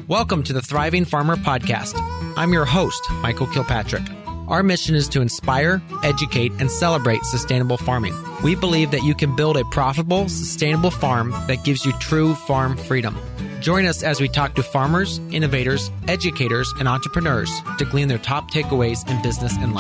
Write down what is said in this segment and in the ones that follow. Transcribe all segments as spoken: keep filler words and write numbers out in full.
Welcome to the Thriving Farmer Podcast. I'm your host, Michael Kilpatrick. Our mission is to inspire, educate, and celebrate sustainable farming. We believe that you can build a profitable, sustainable farm that gives you true farm freedom. Join us as we talk to farmers, innovators, educators, and entrepreneurs to glean their top takeaways in business and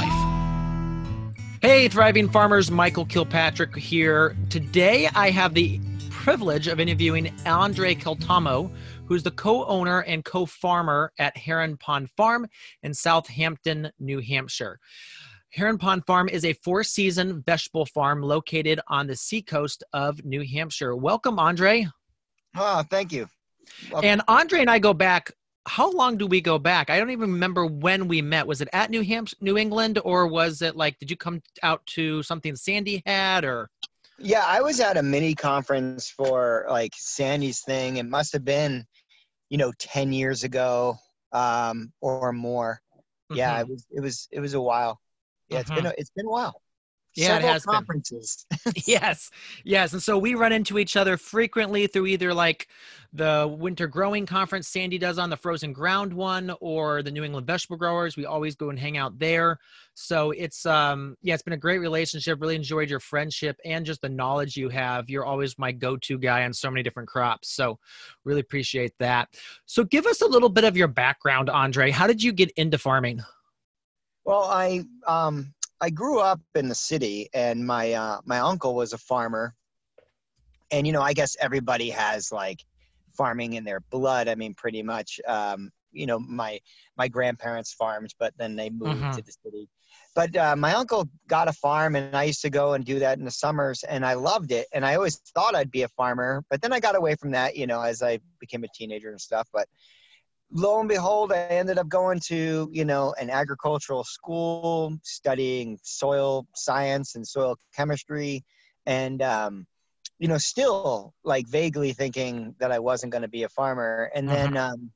life. Hey, Thriving Farmers, Michael Kilpatrick here. Today, I have the privilege of interviewing Andre Caltamo, who's the co-owner and co-farmer at Heron Pond Farm in Southampton, New Hampshire. Heron Pond Farm is a four-season vegetable farm located on the seacoast of New Hampshire. Welcome, Andre. Oh, thank you. Welcome. And Andre and I go back, how long do we go back? I don't even remember when we met. Was it at New Hampshire, New England, or was it like, did you come out to something Sandy had, or? Yeah, I was at a mini conference for like Sandy's thing. It must have been, you know, ten years ago um, or more. Mm-hmm. Yeah, it was, it was, it was a while. Yeah, it's mm-hmm. been, a, it's been a while. Yeah, Several it has conferences. been. Yes, yes. And so we run into each other frequently through either like the winter growing conference Sandy does on the frozen ground one, or the New England vegetable growers. We always go and hang out there. So it's, um, yeah, it's been a great relationship. Really enjoyed your friendship and just the knowledge you have. You're always my go-to guy on so many different crops. So really appreciate that. So give us a little bit of your background, Andre. How did you get into farming? Well, I, um, I grew up in the city, and my uh, my uncle was a farmer. And, you know, I guess everybody has like farming in their blood. I mean, pretty much, um, you know, my my grandparents farmed, but then they moved mm-hmm. to the city. But uh, my uncle got a farm, and I used to go and do that in the summers, and I loved it. And I always thought I'd be a farmer, but then I got away from that, you know, as I became a teenager and stuff. But lo and behold, I ended up going to, you know, an agricultural school, studying soil science and soil chemistry, and, um, you know, still like vaguely thinking that I wasn't going to be a farmer. And then, mm-hmm. um,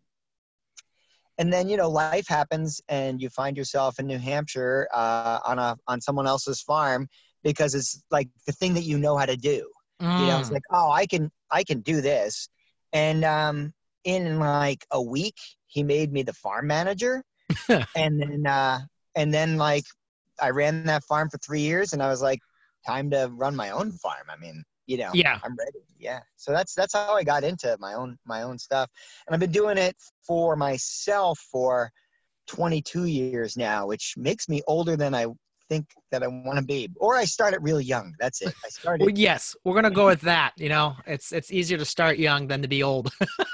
and then, you know, life happens, and you find yourself in New Hampshire uh, on a on someone else's farm, because it's like the thing that you know how to do. Mm. You know, it's like, oh, I can I can do this, and um. in like a week, he made me the farm manager. and then, uh, and then like I ran that farm for three years and I was like, time to run my own farm. I mean, you know, yeah, I'm ready. Yeah. So that's, that's how I got into my own, my own stuff. And I've been doing it for myself for twenty-two years now, which makes me older than I think that I want to be. Or I started real young. That's it. I started. Well, yes, we're going to go with that. You know, it's, it's easier to start young than to be old.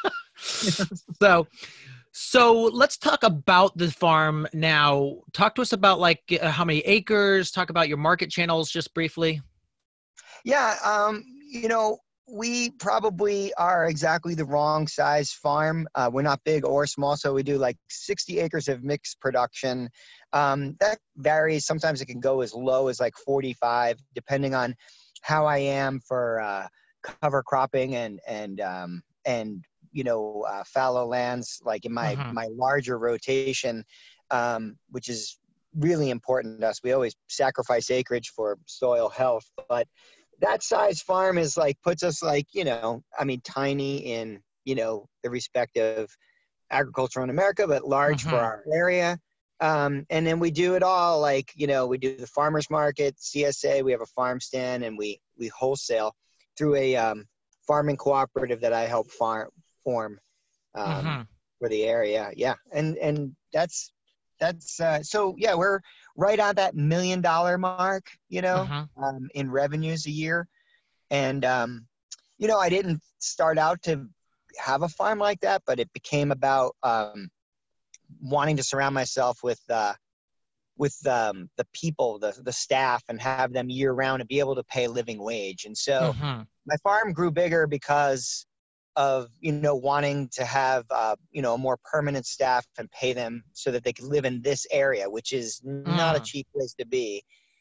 so, so let's talk about the farm now. Talk to us about like uh, how many acres, talk about your market channels just briefly. Yeah. Um, you know, we probably are exactly the wrong size farm. Uh, we're not big or small. So we do like sixty acres of mixed production. Um, that varies. Sometimes it can go as low as like forty-five, depending on how I am for uh, cover cropping and, and, um, and, you know, uh, fallow lands, like in my, uh-huh. my larger rotation, um, which is really important to us. We always sacrifice acreage for soil health, but that size farm is like, puts us like, you know, I mean, tiny in, you know, the respective agriculture in America, but large uh-huh. for our area. Um, and then we do it all, like, you know, we do the farmer's market, C S A, we have a farm stand, and we, we wholesale through a um, farming cooperative that I help farm form um, uh-huh. for the area. Yeah. And, and that's, that's, uh, so yeah, we're right on that million dollar mark, you know, uh-huh. um, in revenues a year. And, um, you know, I didn't start out to have a farm like that, but it became about, um, wanting to surround myself with, uh, with, um, the people, the, the staff, and have them year round and be able to pay a living wage. And so uh-huh. my farm grew bigger because of, you know, wanting to have, uh, you know, a more permanent staff and pay them so that they can live in this area, which is not uh. a cheap place to be.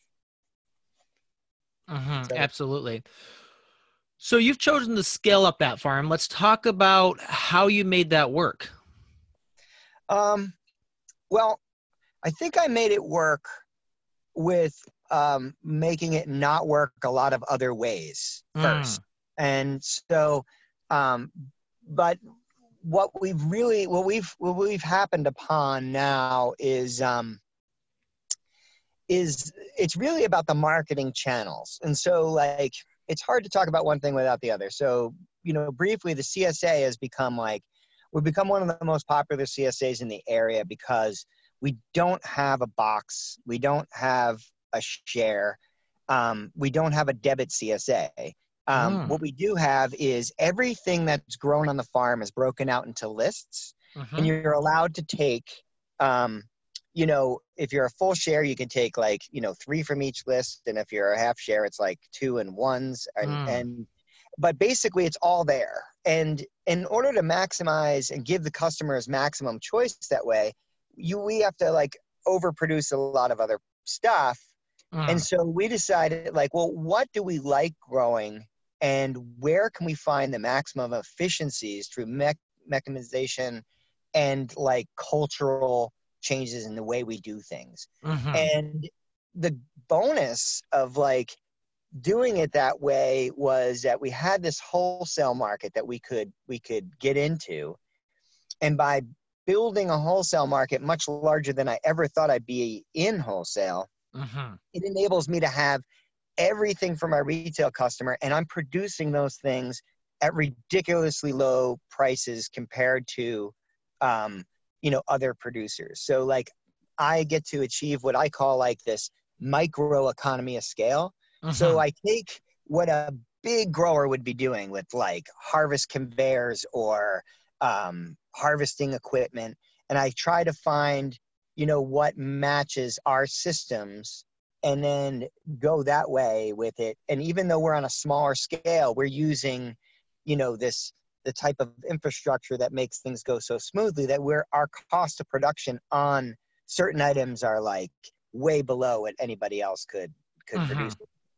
Uh-huh. So, absolutely. So you've chosen to scale up that farm. Let's talk about how you made that work. Um, well, I think I made it work with um, making it not work a lot of other ways first. Mm. And so, um, but what we've really, what we've, what we've happened upon now is, um, is it's really about the marketing channels. And so like, it's hard to talk about one thing without the other. So, you know, briefly, the C S A has become like, we've become one of the most popular C S As in the area because we don't have a box. We don't have a share. Um, we don't have a debit C S A. Um, Mm. What we do have is everything that's grown on the farm is broken out into lists, Mm-hmm. and you're allowed to take, um, you know, if you're a full share, you can take like, you know, three from each list. And if you're a half share, it's like two and ones. And, Mm. and, but basically it's all there. And in order to maximize and give the customers maximum choice that way, you, we have to like overproduce a lot of other stuff. Mm. And so we decided like, well, what do we like growing and where can we find the maximum efficiencies through mech- mechanization and like cultural changes in the way we do things. Mm-hmm. And the bonus of like doing it that way was that we had this wholesale market that we could we could get into. And by building a wholesale market much larger than I ever thought I'd be in wholesale, Mm-hmm. it enables me to have everything for my retail customer, and I'm producing those things at ridiculously low prices compared to um, you know, other producers. So like I get to achieve what I call like this micro economy of scale. Mm-hmm. So I take what a big grower would be doing with like harvest conveyors or um, harvesting equipment, and I try to find, you know, what matches our systems and then go that way with it. And even though we're on a smaller scale, we're using, you know, this the type of infrastructure that makes things go so smoothly that we're our cost of production on certain items are like way below what anybody else could could Mm-hmm. produce.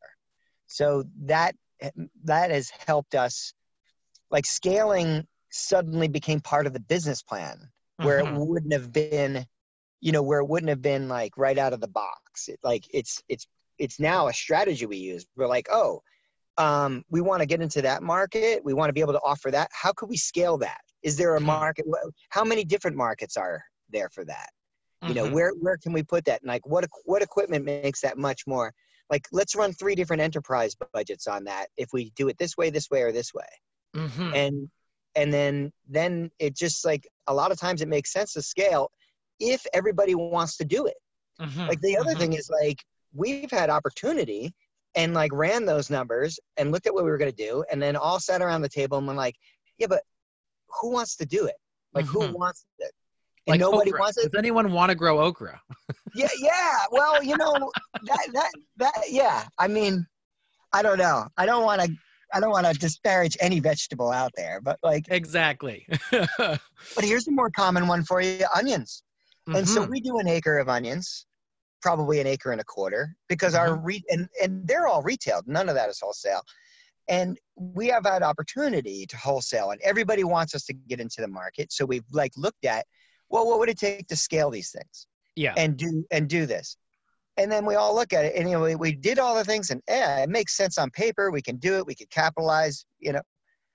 So that that has helped us, like scaling suddenly became part of the business plan where Mm-hmm. it wouldn't have been, you know, where it wouldn't have been like right out of the box. It, like it's it's it's now a strategy we use. We're like, oh, Um, we want to get into that market. We want to be able to offer that. How could we scale that? Is there a market? How many different markets are there for that? You know, Mm-hmm. where, where can we put that? And like, what, what equipment makes that much more like, let's run three different enterprise budgets on that. If we do it this way, this way, or this way. Mm-hmm. And, and then, then it just like, a lot of times it makes sense to scale if everybody wants to do it. Mm-hmm. Like the other Mm-hmm. thing is like, we've had opportunity and like ran those numbers and looked at what we were going to do. And then all sat around the table and we're like, yeah, but who wants to do it? Like Mm-hmm. who wants it? And Like nobody okra. wants it. Does anyone want to grow okra? Yeah. Yeah. Well, you know, that, that, that, yeah. I mean, I don't know. I don't want to, I don't want to disparage any vegetable out there, but like, Exactly. but here's the more common one for you, onions. Mm-hmm. And so we do an acre of onions, probably an acre and a quarter, because Mm-hmm. our re- and and they're all retailed. None of that is wholesale, and we have had opportunity to wholesale, and everybody wants us to get into the market. So we've like looked at, well, what would it take to scale these things? Yeah. and do and do this, and then we all look at it, and you know, we, we did all the things, and yeah, it makes sense on paper. We can do it. We could capitalize, you know.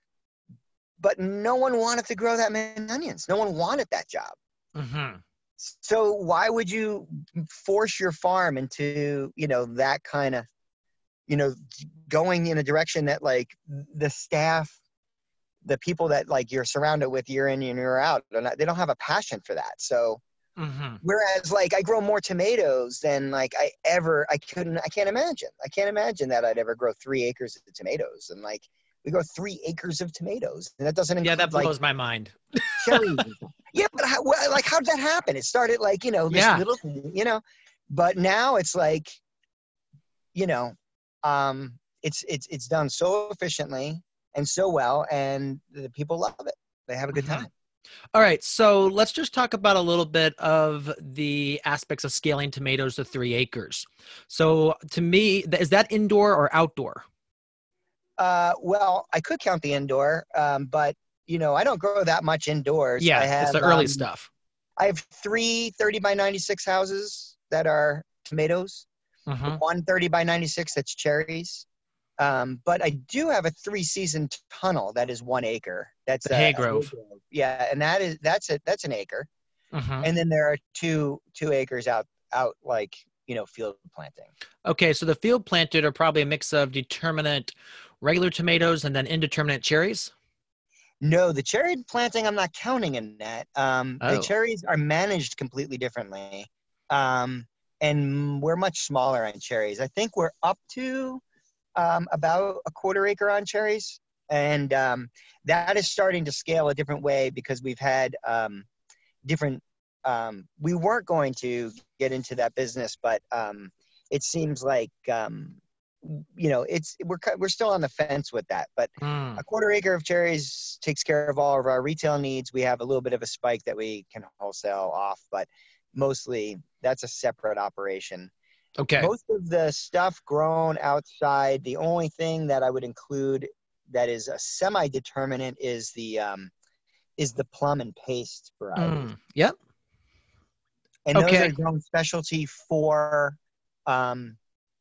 But no one wanted to grow that many onions. No one wanted that job. Mm-hmm. So why would you force your farm into, you know, that kind of, you know, going in a direction that like the staff, the people that like you're surrounded with year in and year out, they're not, they don't have a passion for that. So Mm-hmm. whereas like I grow more tomatoes than like I ever, I couldn't, I can't imagine. I can't imagine that I'd ever grow three acres of tomatoes. And like we grow three acres of tomatoes, and that doesn't include Yeah, that like blows my mind. cherries. Yeah, but how, well, like, how did that happen? It started like, you know, this Yeah. little thing, you know, but now it's like, you know, um, it's, it's, it's done so efficiently and so well, and the people love it. They have a good Mhm. time. All right, so let's just talk about a little bit of the aspects of scaling tomatoes to three acres. So to me, th- is that indoor or outdoor? Uh, well, I could count the indoor, um, but you know, I don't grow that much indoors. Yeah, I have, it's the early um, stuff. I have three thirty by ninety-six houses that are tomatoes, Mhm. one thirty by ninety-six that's cherries. Um, but I do have a three-season tunnel that is one acre. That's The a, a Haygrove. Haygrove. Yeah, and that is that's a that's an acre. Mm-hmm. And then there are two two acres out out like you know field planting. Okay, so the field planted are probably a mix of determinate regular tomatoes and then indeterminate cherries. No, the cherry planting I'm not counting in that. Um, the Oh. cherries are managed completely differently, um, and we're much smaller on cherries. I think we're up to um, about a quarter acre on cherries, and um, that is starting to scale a different way because we've had um, different. Um, we weren't going to get into that business, but um, it seems like um, you know it's we're we're still on the fence with that. But Mm. a quarter acre of cherries takes care of all of our retail needs. We have a little bit of a spike that we can wholesale off, but mostly that's a separate operation. Okay. Most of the stuff grown outside, the only thing that I would include that is a semi-determinate is the um, is the plum and paste variety. Mm. Yep. And those Okay. are grown specialty for um,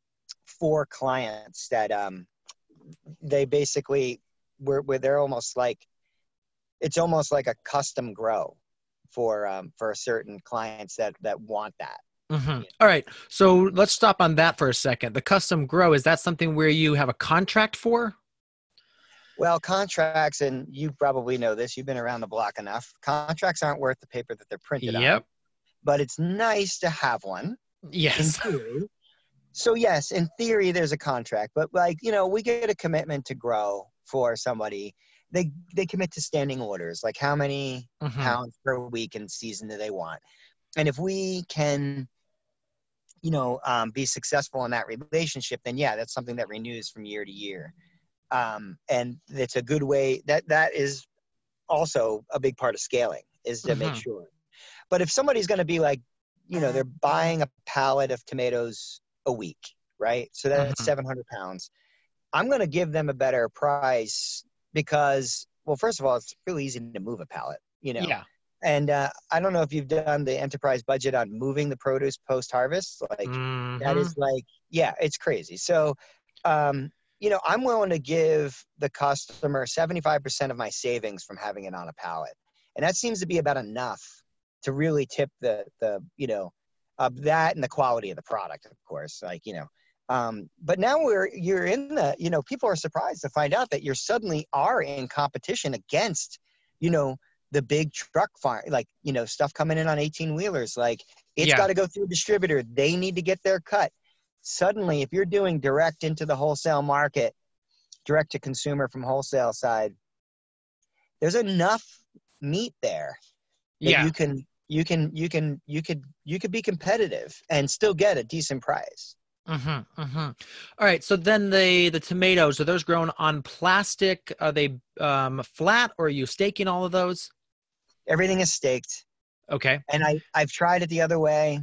for clients that um, they basically where where they're almost like it's almost like a custom grow for um, for certain clients that that want that. Mm-hmm. All right. So let's stop on that for a second. The custom grow, is that something where you have a contract for? Well, contracts, and you probably know this, you've been around the block enough. Contracts aren't worth the paper that they're printed on. Yep. But it's nice to have one in Yes. theory. So yes, in theory, there's a contract, but like, you know, we get a commitment to grow for somebody. They they commit to standing orders, like how many Mm-hmm. pounds per week and season do they want? And if we can, you know, um, be successful in that relationship, then yeah, that's something that renews from year to year. Um, and it's a good way that that is also a big part of scaling is to make Mm-hmm. sure. But if somebody's going to be like, you know, they're buying a pallet of tomatoes a week, right? So that's Mm-hmm. seven hundred pounds. I'm going to give them a better price because, well, first of all, it's really easy to move a pallet, you know. Yeah. And uh, I don't know if you've done the enterprise budget on moving the produce post-harvest. Like Mm-hmm. that is like, yeah, it's crazy. So, um, you know, I'm willing to give the customer seventy-five percent of my savings from having it on a pallet. And that seems to be about enough to really tip the, the you know, uh, that and the quality of the product, of course, like, you know. Um, but now we're, you're in the, you know, people are surprised to find out that you're suddenly are in competition against, you know, the big truck farm, like, you know, stuff coming in on eighteen wheelers, like it's Yeah. got to go through a distributor. They need to get their cut. Suddenly, if you're doing direct into the wholesale market, direct to consumer from wholesale side, there's enough meat there that Yeah. you can, you can, you can, you could, you could be competitive and still get a decent price. Mm-hmm. Mm-hmm. All right. So then the the tomatoes, are those grown on plastic? Are they um, flat, or are you staking all of those? Everything is staked. Okay. And I, I've tried it the other way.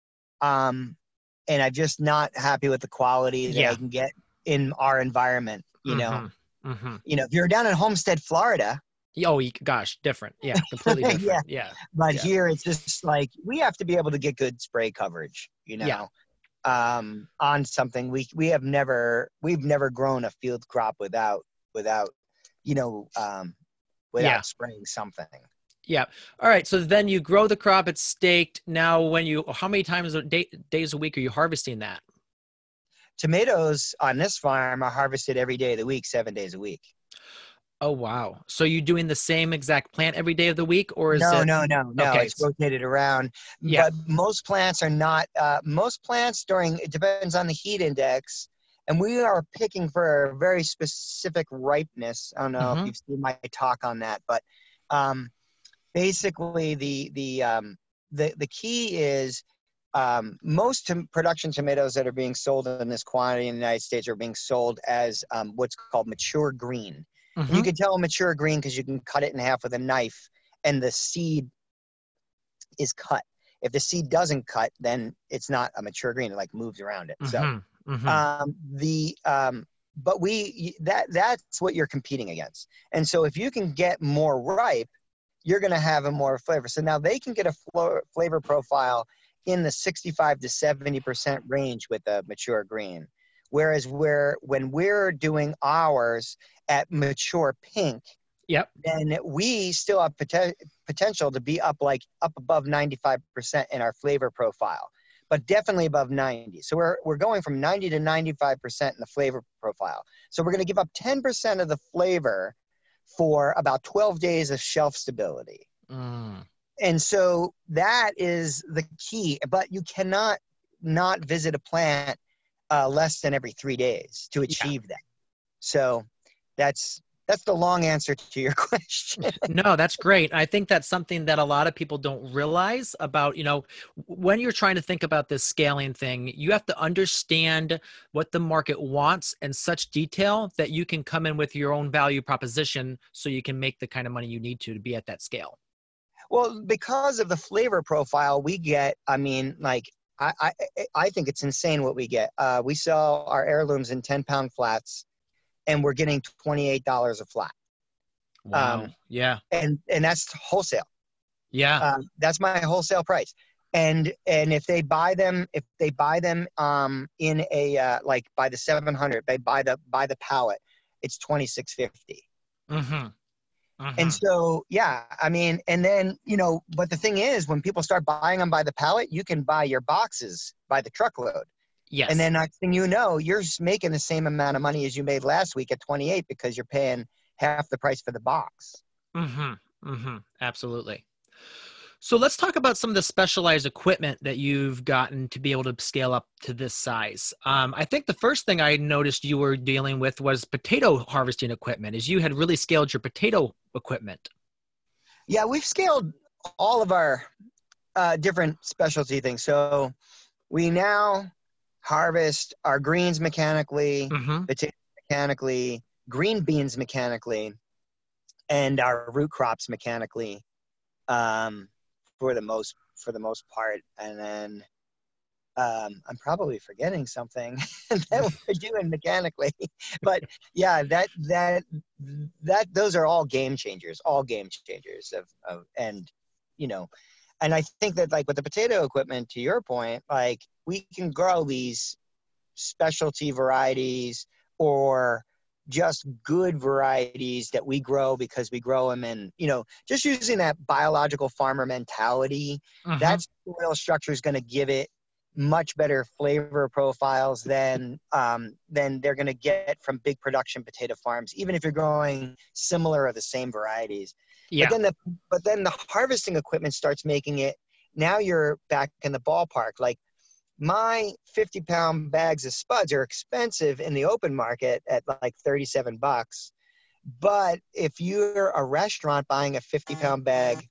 Um, and I'm just not happy with the quality that Yeah. I can get in our environment. You know, Mm-hmm. Mm-hmm. you know, if you're down in Homestead, Florida, Oh, you- gosh, different. Yeah, completely different. yeah, Yeah. but Yeah. here it's just like, we have to be able to get good spray coverage, you know, Yeah. um, on something. We, we have never, we've never grown a field crop without, without, you know, um, without Yeah. spraying something. Yeah. All right. So then you grow the crop, it's staked. Now, when you, how many times a day, days a week are you harvesting that? Tomatoes on this farm are harvested every day of the week, seven days a week. Oh, wow. So you doing the same exact plant every day of the week, or is No, it? no, no, no. Okay. It's rotated around. Yeah. But most plants are not, uh, most plants during, it depends on the heat index. And we are picking for a very specific ripeness. I don't know Mhm. if you've seen my talk on that, but um, basically the, the, um, the, the key is um, most tom- production tomatoes that are being sold in this quantity in the United States are being sold as um, what's called mature green. And you Mhm. can tell a mature green because you can cut it in half with a knife and the seed is cut. If the seed doesn't cut, then it's not a mature green. It like moves around it. So Mhm. Mhm. um, the um, but we that that's what you're competing against. And so if you can get more ripe, you're going to have a more flavor. So now they can get a flo- flavor profile in the sixty-five to seventy percent range with a mature green. Whereas we're, when we're doing ours at mature pink, Yep. then we still have poten- potential to be up like up above ninety-five percent in our flavor profile, but definitely above ninety. So we're, we're going from ninety to ninety-five percent in the flavor profile. So we're going to give up ten percent of the flavor for about twelve days of shelf stability. Mm. And so that is the key, but you cannot not visit a plant uh, less than every three days to achieve yeah. that. So that's, that's the long answer to your question. No, that's great. I think that's something that a lot of people don't realize about, you know, when you're trying to think about this scaling thing, you have to understand what the market wants in such detail that you can come in with your own value proposition so you can make the kind of money you need to to be at that scale. Well, because of the flavor profile we get, I mean, like, I, I, I think it's insane what we get. Uh, we sell our heirlooms in ten pound flats, and we're getting twenty-eight dollars a flat. Wow. Um, yeah. And, and that's wholesale. Yeah. Um, that's my wholesale price. And, and if they buy them, if they buy them um, in a, uh, like by the seven hundred, they buy the, buy the pallet, it's twenty-six fifty. Mm-hmm. Uh-huh. And so, yeah, I mean, and then, you know, but the thing is, when people start buying them by the pallet, you can buy your boxes by the truckload. Yes. And then next thing you know, you're making the same amount of money as you made last week at twenty-eight because you're paying half the price for the box. Mm-hmm. Mm-hmm. Absolutely. So let's talk about some of the specialized equipment that you've gotten to be able to scale up to this size. Um, I think the first thing I noticed you were dealing with was potato harvesting equipment, as you had really scaled your potato equipment. Yeah, we've scaled all of our uh, different specialty things. So we now harvest our greens mechanically, mm-hmm. potatoes mechanically, green beans mechanically, and our root crops mechanically. Um, for the most for the most part, and then um, I'm probably forgetting something that we're doing mechanically, but yeah, that that that those are all game changers, all game changers of of and you know, and I think that like with the potato equipment, to your point, like we can grow these specialty varieties or just good varieties that we grow because we grow them, and you know, just using that biological farmer mentality, uh-huh. that soil structure is going to give it much better flavor profiles than um, than they're going to get from big production potato farms, even if you're growing similar or the same varieties. Yeah. But then the but then the harvesting equipment starts making it. Now you're back in the ballpark, like. My fifty pound bags of spuds are expensive in the open market at like thirty-seven bucks. But if you're a restaurant buying a fifty pound bag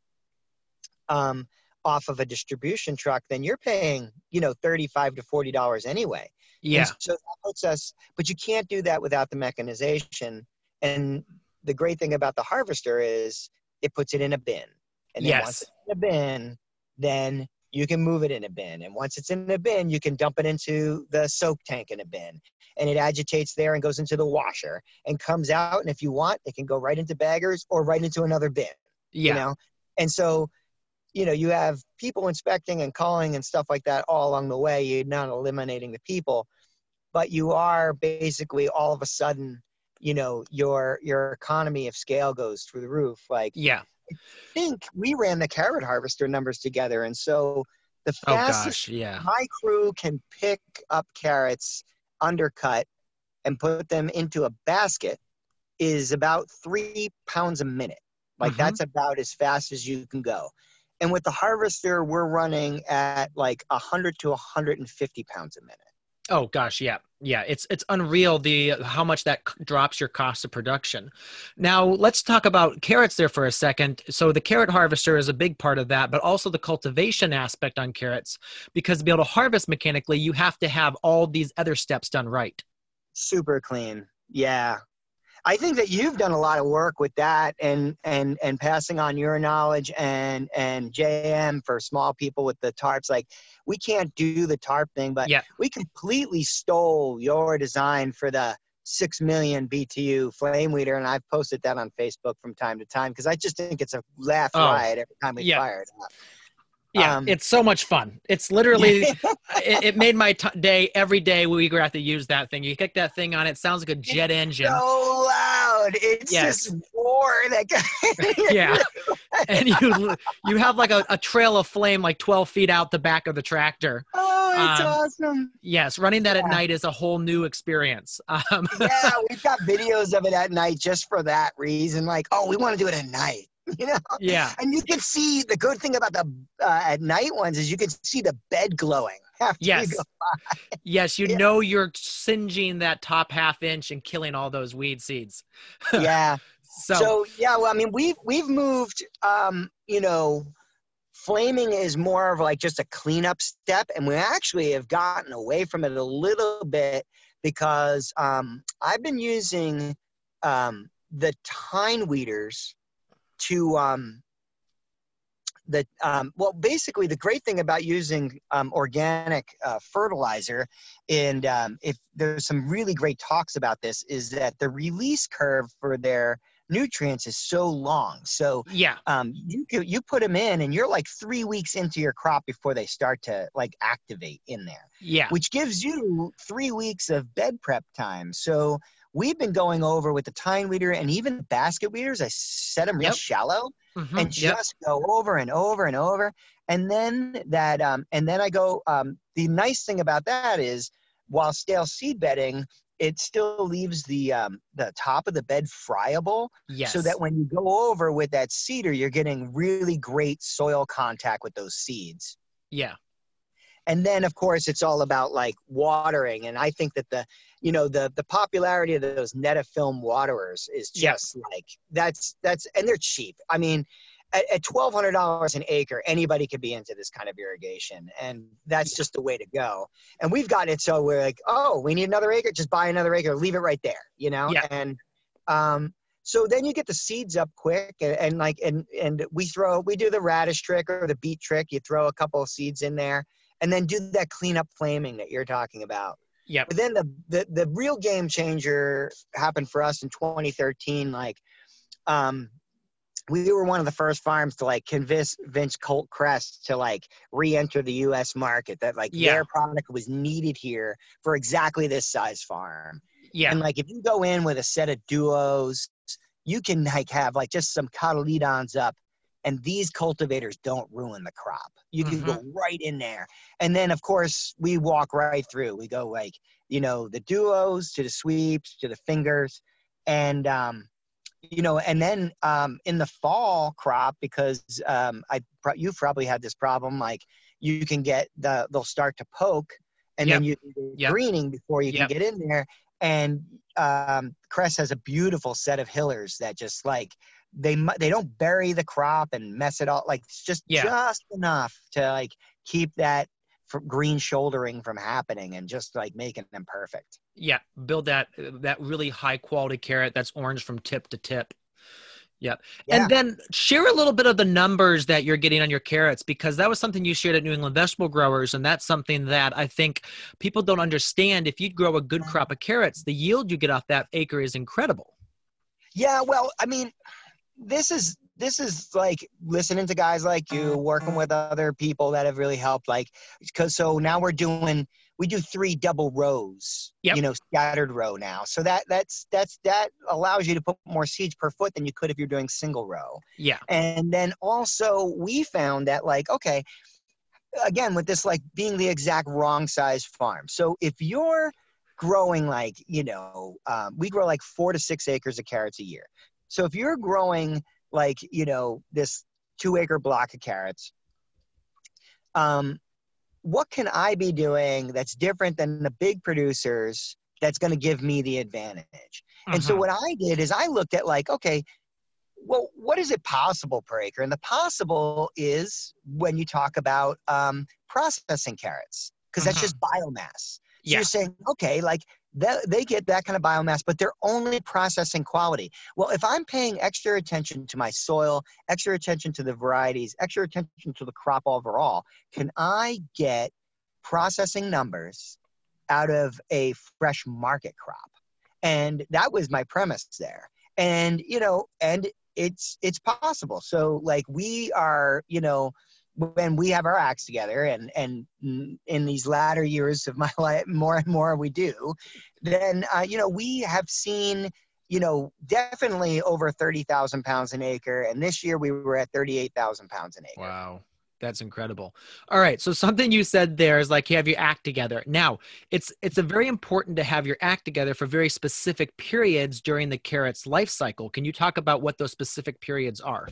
um, off of a distribution truck, then you're paying, you know, thirty-five to forty dollars anyway. Yeah. And so that puts us, but you can't do that without the mechanization. And the great thing about the harvester is it puts it in a bin. And then yes. once it's in a bin, then you can move it in a bin. And once it's in a bin, you can dump it into the soak tank in a bin. And it agitates there and goes into the washer and comes out. And if you want, it can go right into baggers or right into another bin. Yeah. You know? And so, you know, you have people inspecting and calling and stuff like that all along the way. You're not eliminating the people, but you are basically all of a sudden, you know, your your economy of scale goes through the roof. Like, yeah. I think we ran the carrot harvester numbers together. And so the fastest oh, gosh, yeah. my crew can pick up carrots undercut and put them into a basket is about three pounds a minute. Like mm-hmm. that's about as fast as you can go. And with the harvester, we're running at like one hundred to one hundred fifty pounds a minute. Oh gosh, yeah. Yeah, it's it's unreal the how much that drops your cost of production. Now, let's talk about carrots there for a second. So the carrot harvester is a big part of that, but also the cultivation aspect on carrots, because to be able to harvest mechanically, you have to have all these other steps done right. Super clean. Yeah. I think that you've done a lot of work with that and and and passing on your knowledge and and J M for small people with the tarps. Like, we can't do the tarp thing, but yeah. we completely stole your design for the six million B T U flame weeder, and I've posted that on Facebook from time to time because I just think it's a laugh oh, riot every time we yeah. fire it up. Yeah, Um, it's so much fun. It's literally, it, it made my t- day every day we were have to use that thing. You kick that thing on, it sounds like a jet it's engine. so loud. It's Yes. this war that Yeah. And you you have like a, a trail of flame like twelve feet out the back of the tractor. Oh, it's Um, awesome. yes, running that at Yeah. night is a whole new experience. Um, Yeah, we've got videos of it at night just for that reason. Like, oh, we want to do it at night, you know? yeah. And you can see the good thing about the uh, at night ones is you can see the bed glowing after Yes. you go. Yes, you Yeah. know you're singeing that top half inch and killing all those weed seeds. Yeah. So, So yeah, well, I mean, we've we've moved. Um, you know, flaming is more of like just a cleanup step, and we actually have gotten away from it a little bit because um, I've been using um, the tine weeders to um, the um, well, basically the great thing about using um, organic uh, fertilizer, and um, if there's some really great talks about this, is that the release curve for their nutrients is so long. So yeah. um, you you put them in, and you're like three weeks into your crop before they start to like activate in there, Yeah. which gives you three weeks of bed prep time. So we've been going over with the tine weeder and even the basket weeders. I set them real Yep. shallow Mhm, and yep. just go over and over and over. And then that, um, and then I go, um, the nice thing about that is while stale seed bedding, it still leaves the, um, the top of the bed friable. Yes. So that when you go over with that seeder, you're getting really great soil contact with those seeds. Yeah. And then of course it's all about like watering. And I think that the, you know, the, the popularity of those Netafilm waterers is just Yep. like, that's, that's, and they're cheap. I mean, at, at twelve hundred dollars an acre, anybody could be into this kind of irrigation. And that's just the way to go. And we've gotten it so we're like, oh, we need another acre, just buy another acre, leave it right there, you know? Yeah. And, um, so then you get the seeds up quick and, and like, and, and we throw, we do the radish trick or the beet trick. You throw a couple of seeds in there and then do that cleanup flaming that you're talking about. Yep. But then the, the, the real game changer happened for us in twenty thirteen. Like, um, we were one of the first farms to like convince Vince Colt Crest to like re-enter the U S market, that like Yeah. their product was needed here for exactly this size farm. Yeah. And like, if you go in with a set of duos, you can like have like just some cotyledons up, and these cultivators don't ruin the crop. You can Mhm. go right in there. And then of course we walk right through. We go like, you know, the duos to the sweeps to the fingers. And, um, you know, and then um, in the fall crop, because um, I pro- you've probably had this problem, like you can get the, they'll start to poke and Yep. then you can do Yep. greening before you Yep. can get in there. And um, Crest has a beautiful set of hillers that just like, they mu- they don't bury the crop and mess it all. Like it's just Yeah. just enough to like keep that fr- green shouldering from happening and just like making them perfect. Yeah. Build that that really high quality carrot that's orange from tip to tip. Yep. Yeah. And then share a little bit of the numbers that you're getting on your carrots, because that was something you shared at New England Vegetable Growers. And that's something that I think people don't understand. If you grow a good crop of carrots, the yield you get off that acre is incredible. Yeah. Well, I mean, this is this is like listening to guys like you, working with other people that have really helped. Like, because so now we're doing we do three double rows, Yep. you know, scattered row now. So that that's that's that allows you to put more seeds per foot than you could if you're doing single row. Yeah. And then also we found that like, okay, again, with this like being the exact wrong size farm. So if you're growing like, you know, um, we grow like four to six acres of carrots a year. So if you're growing like, you know, this two acre block of carrots, um, what can I be doing that's different than the big producers that's going to give me the advantage? And so Mhm. what I did is I looked at like, okay, well, what is it possible per acre? And the possible is when you talk about um, processing carrots, because that's Mhm. just biomass. So Yeah. you're saying, okay, like that, they get that kind of biomass, but they're only processing quality. Well, if I'm paying extra attention to my soil, extra attention to the varieties, extra attention to the crop overall, can I get processing numbers out of a fresh market crop? And that was my premise there. And, you know, and it's, it's possible. So like we are, you know, when we have our acts together, and and in these latter years of my life, more and more we do, then uh, you know, we have seen, you know, definitely over thirty thousand pounds an acre, and this year we were at thirty-eight thousand pounds an acre. Wow. That's incredible. All right. So something you said there is like you have your act together. Now, it's it's a very important to have your act together for very specific periods during the carrot's life cycle. Can you talk about what those specific periods are?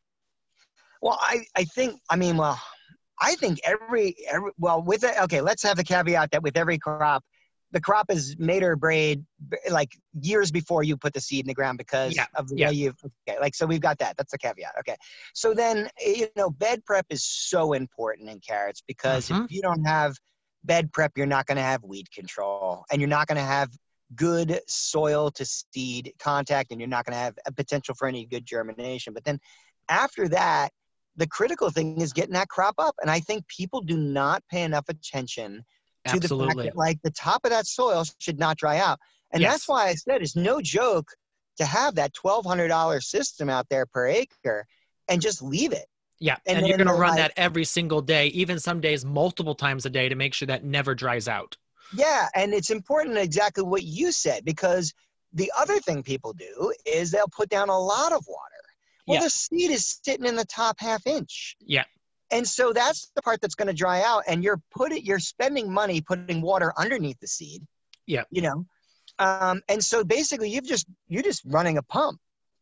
Well, I, I think, I mean, well, I think every, every well, with it, okay, let's have the caveat that with every crop, the crop is made or braid like years before you put the seed in the ground because yeah. of the yeah. way you've, okay, like, so we've got that. That's the caveat. Okay. So then, you know, bed prep is so important in carrots because mm-hmm. if you don't have bed prep, you're not going to have weed control, and you're not going to have good soil to seed contact, and you're not going to have a potential for any good germination. But then after that, the critical thing is getting that crop up. And I think people do not pay enough attention to Absolutely. the fact that, like, the top of that soil should not dry out. And yes. that's why I said it's no joke to have that twelve hundred dollars system out there per acre and just leave it. Yeah. And, and you're going to run like, that every single day, even some days, multiple times a day, to make sure that never dries out. Yeah. And it's important, exactly what you said, because the other thing people do is they'll put down a lot of water. Well, yeah. the seed is sitting in the top half inch. Yeah. And so that's the part that's going to dry out, and you're putting, you're spending money putting water underneath the seed. Yeah. You know, um, and so basically you've just, you're just running a pump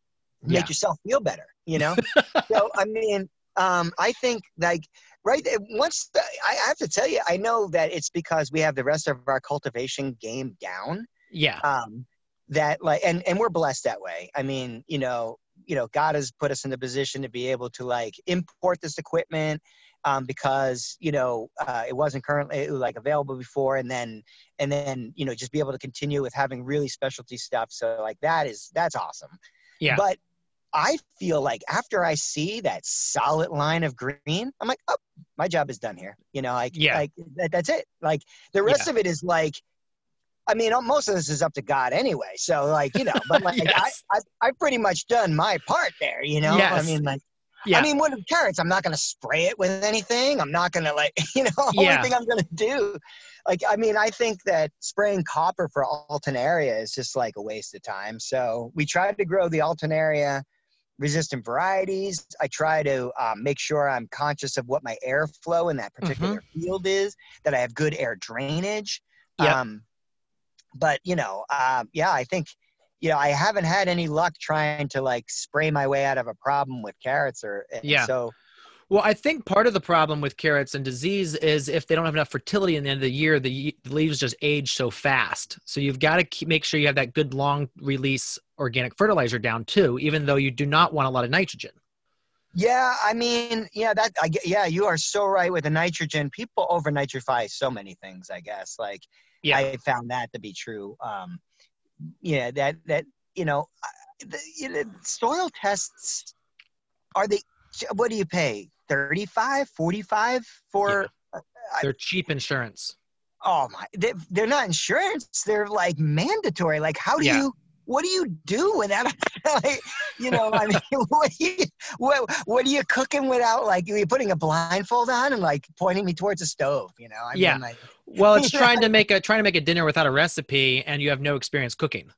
to yeah. make yourself feel better, you know? So, I mean, um, I think like, right. Once the, I have to tell you, I know that it's because we have the rest of our cultivation game down. Yeah. Um, that like, and, and we're blessed that way. I mean, you know, you know, God has put us in the position to be able to like import this equipment um, because, you know, uh, it wasn't currently like available before. And then, and then, you know, just be able to continue with having really specialty stuff. So like that is, that's awesome. Yeah. But I feel like after I see that solid line of green, I'm like, oh, my job is done here. You know, like, yeah. like that, that's it. Like the rest yeah. of it is like, I mean, most of this is up to God anyway. So like, you know, but like yes. I, I, I've pretty much done my part there, you know, yes. I mean, like, yeah. I mean, with carrots, I'm not going to spray it with anything. I'm not going to like, you know, the yeah. only thing I'm going to do, like, I mean, I think that spraying copper for alternaria is just like a waste of time. So we tried to grow the alternaria resistant varieties. I try to um, make sure I'm conscious of what my airflow in that particular mm-hmm. field is, that I have good air drainage. Yep. Um, But, you know, um, yeah, I think, you know, I haven't had any luck trying to like spray my way out of a problem with carrots or, yeah. so. Well, I think part of the problem with carrots and disease is if they don't have enough fertility in the end of the year, the leaves just age so fast. So you've got to keep, make sure you have that good long release organic fertilizer down too, even though you do not want a lot of nitrogen. Yeah, I mean, yeah, that, I, yeah, you are so right with the nitrogen. People over nitrify so many things, I guess. Like, yeah. I found that to be true. Um, yeah, that, that, you know, the, you know, soil tests, are they, what do you pay? thirty-five, forty-five for? Yeah. They're cheap insurance. Oh my, they, they're not insurance. They're like mandatory. Like, how do yeah. you, what do you do without, like, you know, I mean, what, are you, what, what are you cooking without, like, are you putting a blindfold on and like pointing me towards a stove, you know? I yeah. mean, like, well, it's trying to make a, trying to make a dinner without a recipe and you have no experience cooking.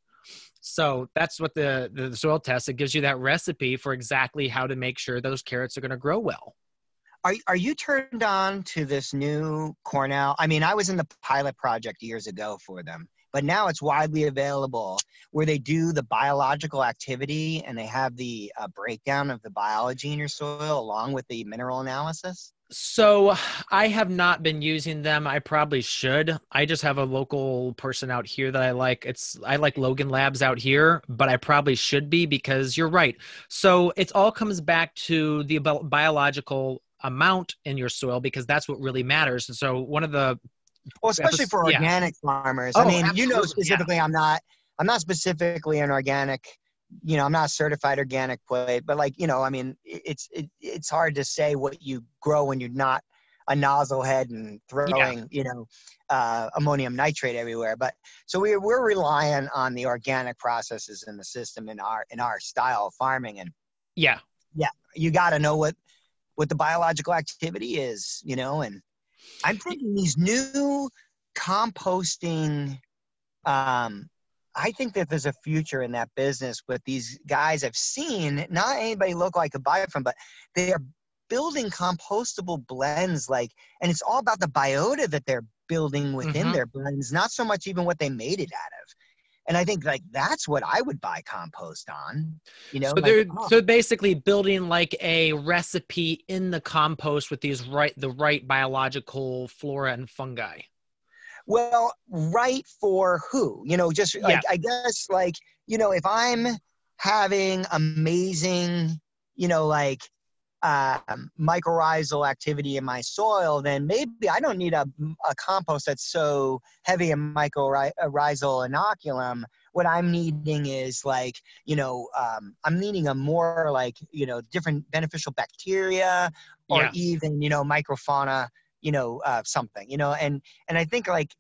So that's what the, the soil test, it gives you that recipe for exactly how to make sure those carrots are going to grow well. Are, are you turned on to this new Cornell? I mean, I was in the pilot project years ago for them, but now it's widely available where they do the biological activity and they have the uh, breakdown of the biology in your soil along with the mineral analysis. So I have not been using them. I probably should. I just have a local person out here that I like. It's, I like Logan Labs out here, but I probably should be because you're right. So it all comes back to the biological amount in your soil because that's what really matters. And so one of the well, especially for yeah. organic farmers. Oh, I mean, absolutely. you know, specifically, yeah. I'm not, I'm not specifically an organic, you know, I'm not a certified organic plate, but like, you know, I mean, it's, it, it's hard to say what you grow when you're not a nozzle head and throwing, yeah. you know, uh, ammonium nitrate everywhere. But so we're, we're relying on the organic processes in the system in our, in our style of farming. And yeah, yeah, you got to know what, what the biological activity is, you know, and I'm thinking these new composting, um, I think that there's a future in that business with these guys I've seen, not anybody local I could buy it from, but they are building compostable blends, like, and it's all about the biota that they're building within Mm-hmm. their blends, not so much even what they made it out of. And I think like that's what I would buy compost on, you know, So like, they're oh, so basically building like a recipe in the compost with these right the right biological flora and fungi. well, right for who, you know, just Yeah. like, I guess like, you know, if I'm having amazing, you know, like, um, mycorrhizal activity in my soil, then maybe I don't need a, a compost that's so heavy in mycorrhizal inoculum. What I'm needing is like, you know, um, I'm needing a more like, you know, different beneficial bacteria or Yeah. even, you know, microfauna, you know, uh, something, you know, and, and I think like,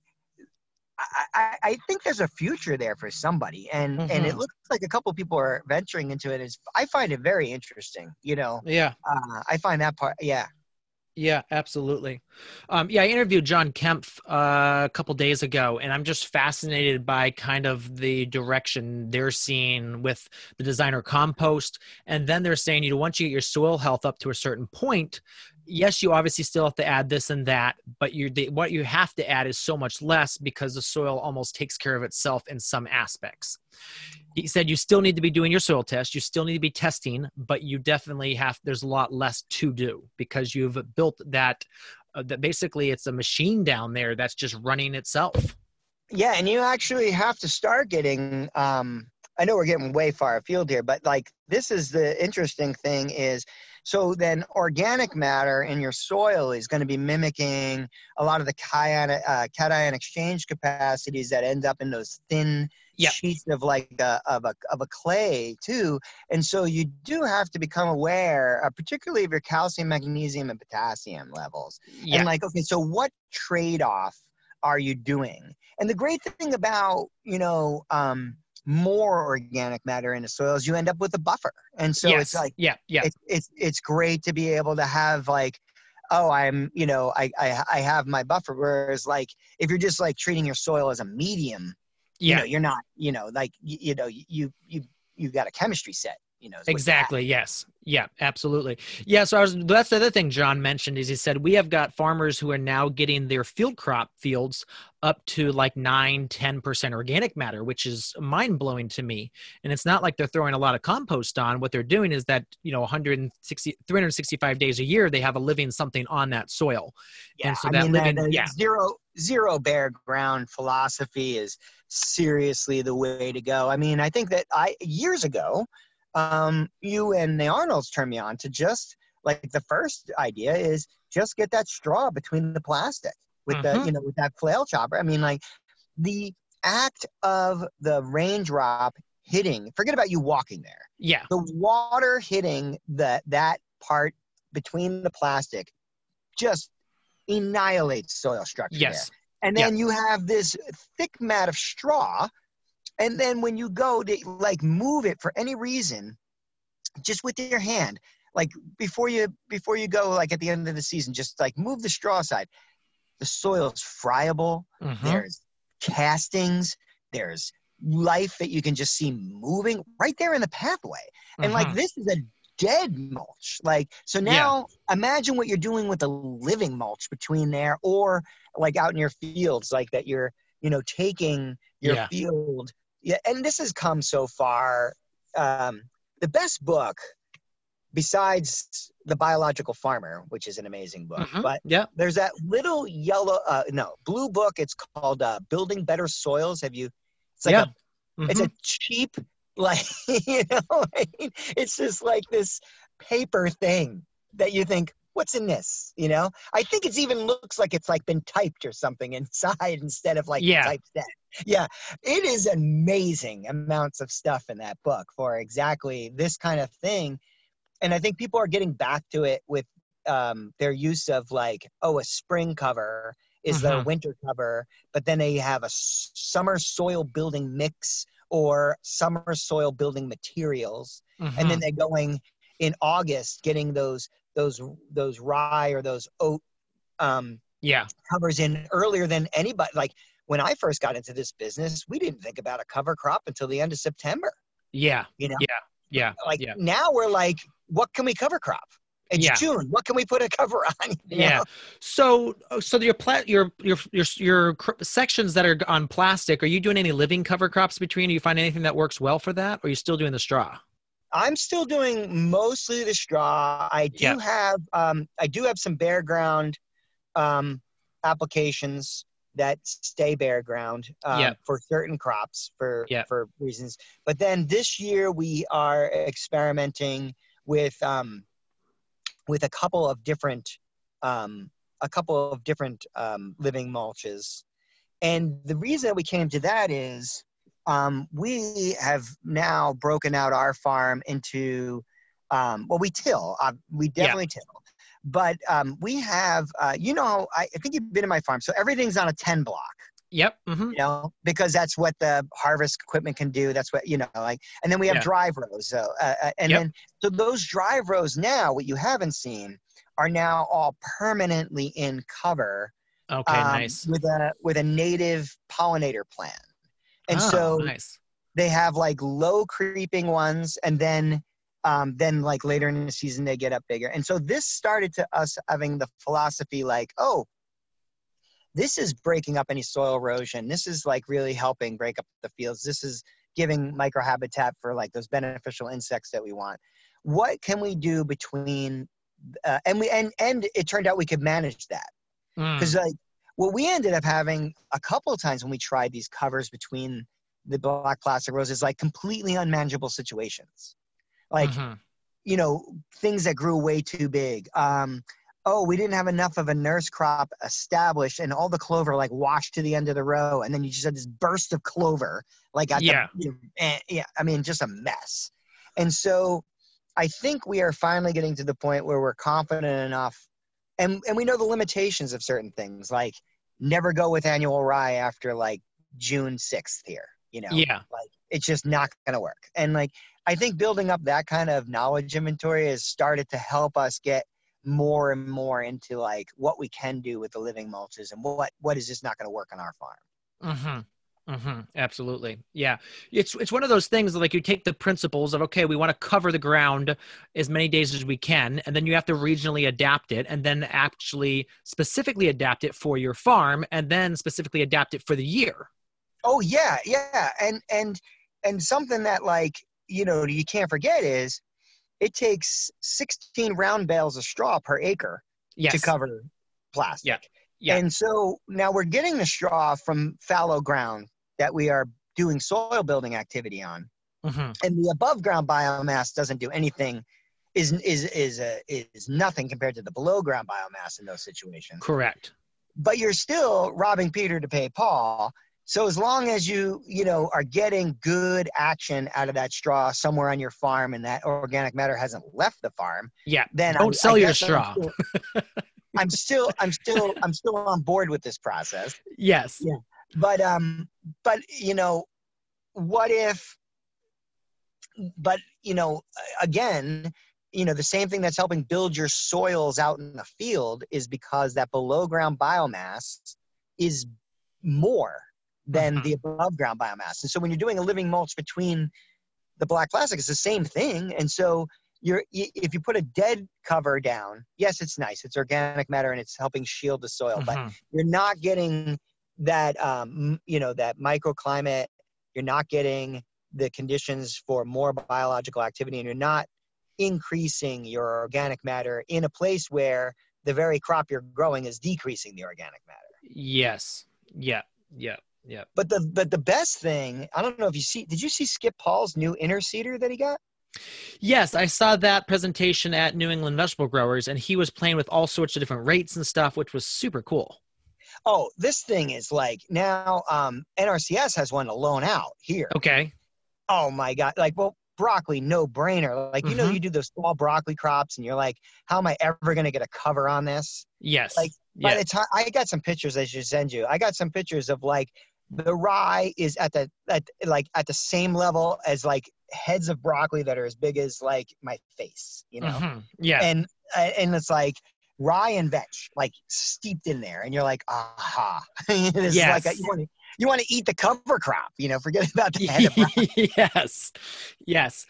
I, I, I think there's a future there for somebody, and Mm-hmm. and it looks like a couple people are venturing into it. Is I find it very interesting. You know, Yeah. uh, I find that part. Yeah, Yeah, absolutely. Um, yeah, I interviewed John Kempf uh, a couple days ago, and I'm just fascinated by kind of the direction they're seeing with the designer compost. And then they're saying, you know, once you get your soil health up to a certain point, yes, you obviously still have to add this and that, but you the, what you have to add is so much less because the soil almost takes care of itself in some aspects. He said you still need to be doing your soil test. You still need to be testing, but you definitely have, there's a lot less to do because you've built that, uh, that basically it's a machine down there that's just running itself. yeah, and you actually have to start getting. Um, I know we're getting way far afield here, but like this is the interesting thing is. So then organic matter in your soil is going to be mimicking a lot of the cation, uh, cation exchange capacities that end up in those thin Yep. sheets of like a, of a of a clay too. And so you do have to become aware, uh, particularly of your calcium, magnesium, and potassium levels. Yeah. And like, okay, so what trade-off are you doing? And the great thing about, you know, um, more organic matter in the soil is you end up with a buffer. And so yes. it's like, yeah, yeah, it's, it's, it's great to be able to have like, oh, I'm, you know, I, I, I have my buffer. Whereas like, if you're just like treating your soil as a medium, yeah. you know, you're not, you know, like, you, you know, you, you, you got a chemistry set, you know. Exactly. Yes. Yeah, absolutely. Yeah. So I was, that's the other thing John mentioned is he said, we have got farmers who are now getting their field crop fields up to like nine, ten percent organic matter, which is mind blowing to me. And it's not like they're throwing a lot of compost on. What they're doing is that, you know, one hundred sixty, three hundred sixty-five days a year, they have a living something on that soil. Yeah. And so I that mean, living, the, the yeah. zero, zero bare ground philosophy is seriously the way to go. I mean, I think that I, years ago, um, you and the Arnolds turned me on to just like the first idea is just get that straw between the plastic with Mm-hmm. the, you know, with that flail chopper. I mean, like the act of the raindrop hitting, forget about you walking there. Yeah. The water hitting the, that part between the plastic just annihilates soil structure Yes. there. And then yeah. you have this thick mat of straw. And then when you go to like move it for any reason, just with your hand, like before you before you go, like at the end of the season, just like move the straw aside. The soil is friable. Mm-hmm. There's castings. There's life that you can just see moving right there in the pathway. And Mm-hmm. like this is a dead mulch. Like so now yeah. Imagine what you're doing with a living mulch between there, or like out in your fields, like that you're you know taking your yeah. field. Yeah, and this has come so far. Um, the best book, besides The Biological Farmer, which is an amazing book, mm-hmm. but yeah. there's that little yellow, uh, no, blue book. It's called uh, Building Better Soils. Have you? It's like yeah. a, mm-hmm. It's a cheap, like you know, it's just like this paper thing that you think, what's in this? You know, I think it's even looks like it's like been typed or something inside instead of like yeah. typeset. Yeah, it is amazing amounts of stuff in that book for exactly this kind of thing. And I think people are getting back to it with um, their use of like, oh, a spring cover is mm-hmm. their winter cover, but then they have a summer soil building mix or summer soil building materials. Mm-hmm. And then they're going in August, getting those those those rye or those oat um, Yeah. covers in earlier than anybody. Like when I first got into this business, we didn't think about a cover crop until the end of September. Yeah. You know, Yeah. Yeah. like Yeah. now we're like, what can we cover crop? It's Yeah. June. What can we put a cover on? You Yeah. know? So, so your pla- your your your your cr- sections that are on plastic, are you doing any living cover crops between? Do you find anything that works well for that, or are you still doing the straw? I'm still doing mostly the straw. I do Yeah. have um, I do have some bare ground um, applications that stay bare ground um, Yeah. for certain crops for Yeah. for reasons. But then this year we are experimenting with um, with a couple of different um, a couple of different um, living mulches. And the reason that we came to that is um, we have now broken out our farm into, um, well, we till, uh, we Yeah. definitely till, but um, we have, uh, you know, I, I think you've been in my farm. So everything's on a ten block, Yep. Mm-hmm. you know, because that's what the harvest equipment can do. That's what, you know, like, and then we have Yeah. drive rows. So, uh, uh, and Yep. then, so those drive rows now, what you haven't seen are now all permanently in cover Okay. um, Nice. with a with a native pollinator plant. And Oh, so nice. they have like low creeping ones, and then um, then like later in the season they get up bigger. And so this started to us having the philosophy like, oh, this is breaking up any soil erosion. This is like really helping break up the fields. This is giving microhabitat for like those beneficial insects that we want. What can we do between uh, and we and and it turned out we could manage that. Because Mm. like what we ended up having a couple of times when we tried these covers between the black plastic rows is like completely unmanageable situations. Like, Mm-hmm. you know, things that grew way too big. Um, oh, we didn't have enough of a nurse crop established and all the clover like washed to the end of the row. And then you just had this burst of clover, like at Yeah. the, you know, eh, yeah, I mean, just a mess. And so I think we are finally getting to the point where we're confident enough and, and we know the limitations of certain things, like never go with annual rye after like June sixth here, you know, Yeah. like it's just not going to work. And like, I think building up that kind of knowledge inventory has started to help us get more and more into like what we can do with the living mulches and what, what is just not going to work on our farm. Mm-hmm. Mm-hmm. Absolutely. Yeah. It's it's one of those things that, like, you take the principles of, okay, we want to cover the ground as many days as we can, and then you have to regionally adapt it, and then actually specifically adapt it for your farm, and then specifically adapt it for the year. Oh yeah. Yeah. And, and, and something that like, you know, you can't forget is it takes sixteen round bales of straw per acre Yes. to cover plastic. Yeah. Yeah. And so now we're getting the straw from fallow ground that we are doing soil building activity on. Mm-hmm. And the above ground biomass doesn't do anything, is is is a, is nothing compared to the below ground biomass in those situations. Correct. But you're still robbing Peter to pay Paul. So as long as you, you know, are getting good action out of that straw somewhere on your farm and that organic matter hasn't left the farm, Yeah. then Don't I, sell I your guess I'm straw. still, I'm still, I'm still, I'm still on board with this process. Yes. Yeah. But, um, but, you know, what if, but, you know, again, you know, the same thing that's helping build your soils out in the field is because that below ground biomass is more than Mhm. the above ground biomass. And so when you're doing a living mulch between the black plastic, it's the same thing. And so you're, if you put a dead cover down, yes, it's nice. It's organic matter and it's helping shield the soil, but Mhm. you're not getting that, um, you know, that microclimate. You're not getting the conditions for more biological activity, and you're not increasing your organic matter in a place where the very crop you're growing is decreasing the organic matter. Yes. Yeah. Yeah. Yeah. But the but the best thing, I don't know if you see, did you see Skip Paul's new interseeder that he got? Yes, I saw that presentation at New England Vegetable Growers, and he was playing with all sorts of different rates and stuff, which was super cool. Oh, this thing is like now um, N R C S has one to loan out here. Okay. Oh my God. Like, well, broccoli, no brainer. Like, you know, Mhm. you do those small broccoli crops and you're like, how am I ever going to get a cover on this? Yes. Like, by Yeah. the time I got some pictures I should send you. I got some pictures of like the rye is at the at like at the same level as like heads of broccoli that are as big as like my face, you know? Mm-hmm. Yeah. And, and it's like rye and vetch, like steeped in there. And you're like, aha, this Yes. is like, a, you want to, you want to eat the cover crop, you know, forget about the head of broccoli. Yes. Yes.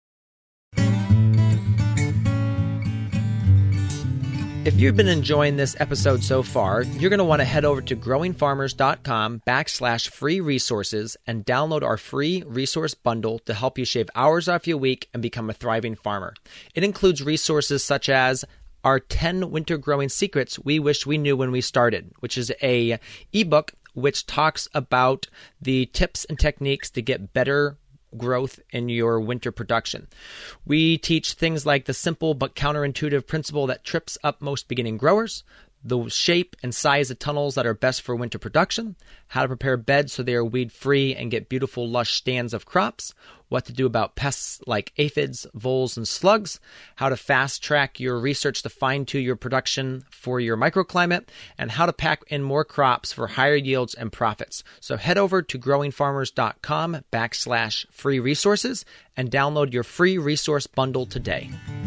If you've been enjoying this episode so far, you're going to want to head over to growingfarmers.com backslash free resources and download our free resource bundle to help you shave hours off your week and become a thriving farmer. It includes resources such as our ten winter growing secrets we wish we knew when we started, which is a ebook which talks about the tips and techniques to get better growth in your winter production. We teach things like the simple but counterintuitive principle that trips up most beginning growers, the shape and size of tunnels that are best for winter production, how to prepare beds so they are weed-free and get beautiful, lush stands of crops, what to do about pests like aphids, voles, and slugs, how to fast-track your research to fine-tune your production for your microclimate, and how to pack in more crops for higher yields and profits. So head over to growingfarmers.com backslash free resources and download your free resource bundle today.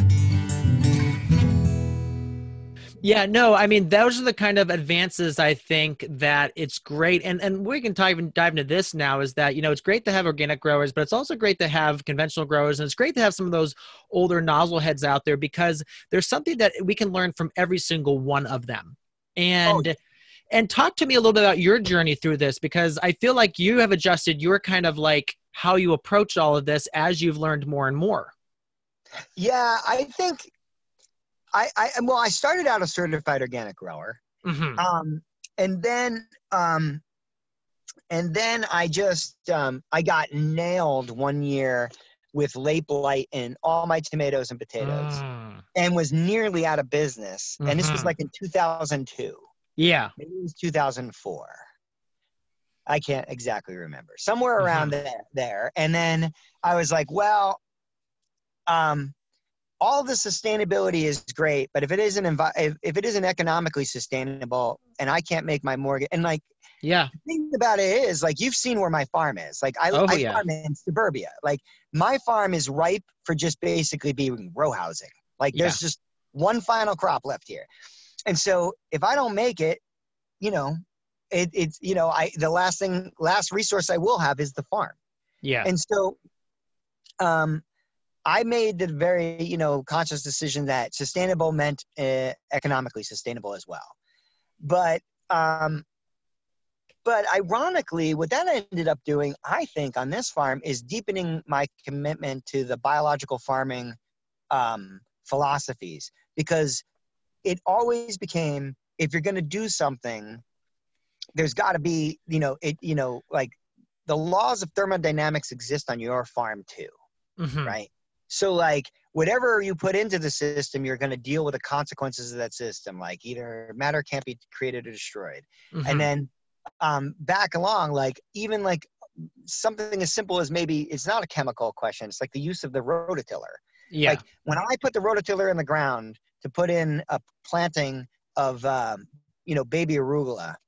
Yeah, no, I mean, those are the kind of advances I think that it's great. And and we can dive, dive into this now is that, you know, it's great to have organic growers, but it's also great to have conventional growers. And it's great to have some of those older nozzle heads out there because there's something that we can learn from every single one of them. And, oh. and talk to me a little bit about your journey through this, because I feel like you have adjusted your kind of like how you approach all of this as you've learned more and more. Yeah, I think I, I, well, I started out a certified organic grower, mm-hmm. um, and then, um, and then I just, um, I got nailed one year with late blight in all my tomatoes and potatoes, mm. and was nearly out of business. Mm-hmm. And this was like in two thousand two. Yeah, maybe it was two thousand four. I can't exactly remember. Somewhere around mm-hmm. there, there. And then I was like, well, um. all the sustainability is great, but if it isn't envi- if, if it isn't economically sustainable and I can't make my mortgage, and like, yeah, the thing about it is like, you've seen where my farm is. Like I, oh, I yeah. farm in suburbia. Like my farm is ripe for just basically being row housing. Like there's yeah. just one final crop left here. And so if I don't make it, you know, it, it's, you know, I, the last thing, last resource I will have is the farm. Yeah. And so, um, I made the very, you know, conscious decision that sustainable meant uh, economically sustainable as well. But, um, but ironically, what that ended up doing, I think, on this farm is deepening my commitment to the biological farming um, philosophies, because it always became, if you're going to do something, there's got to be, you know, it, you know, like the laws of thermodynamics exist on your farm too, mm-hmm. right? So like whatever you put into the system, you're going to deal with the consequences of that system. Like either matter can't be created or destroyed. Mm-hmm. And then um, back along, like even like something as simple as maybe it's not a chemical question. It's like the use of the rototiller. Yeah. Like when I put the rototiller in the ground to put in a planting of, um, you know, baby arugula,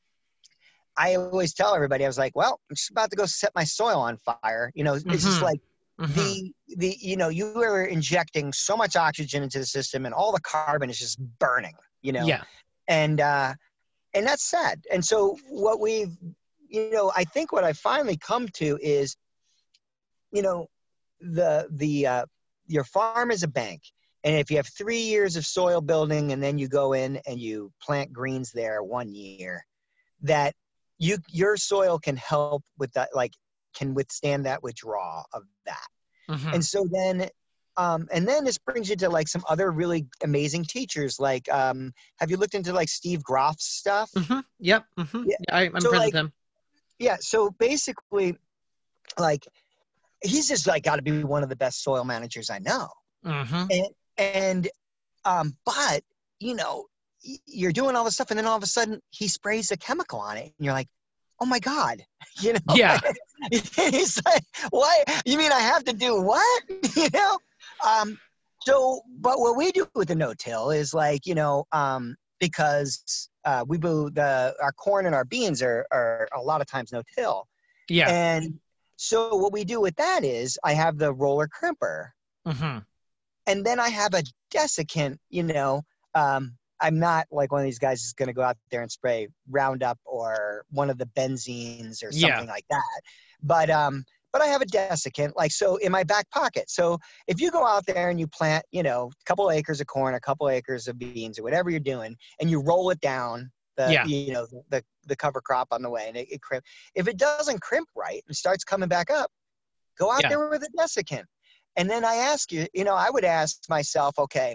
I always tell everybody, I was like, well, I'm just about to go set my soil on fire. You know, it's mm-hmm. just like, Mm-hmm. the, the, you know, you are injecting so much oxygen into the system and all the carbon is just burning, you know? Yeah. And, uh, and that's sad. And so what we've, you know, I think what I finally come to is, you know, the, the, uh, your farm is a bank. And if you have three years of soil building and then you go in and you plant greens there one year, that you, your soil can help with that, like, can withstand that withdrawal of that. Mm-hmm. And so then, um, and then this brings you to like some other really amazing teachers. Like, um, have you looked into like Steve Groff's stuff? Mm-hmm. Yep. Mm-hmm. Yeah. I, I'm so, friends like, with him. Yeah. So basically, like, he's just like got to be one of the best soil managers I know. Mm-hmm. And, and, um, but you know, you're doing all this stuff and then all of a sudden he sprays a chemical on it and you're like, oh my God, you know? Yeah. He's like, what? You mean I have to do what? You know? Um, so, but what we do with the no-till is like, you know, um, because uh, we do the, our corn and our beans are, are a lot of times no-till. Yeah. And So what we do with that is I have the roller crimper, Mm-hmm. and then I have a desiccant, you know, um, I'm not like one of these guys is going to go out there and spray Roundup or one of the benzines or Yeah. something like that. But, um, but I have a desiccant, like, so in my back pocket. So if you go out there and you plant, you know, a couple acres of corn, a couple acres of beans or whatever you're doing, and you roll it down, the, Yeah. you know, the, the cover crop on the way, and it, it crimp. If it doesn't crimp right and starts coming back up, go out Yeah. there with a desiccant. And then I ask you, you know, I would ask myself, okay,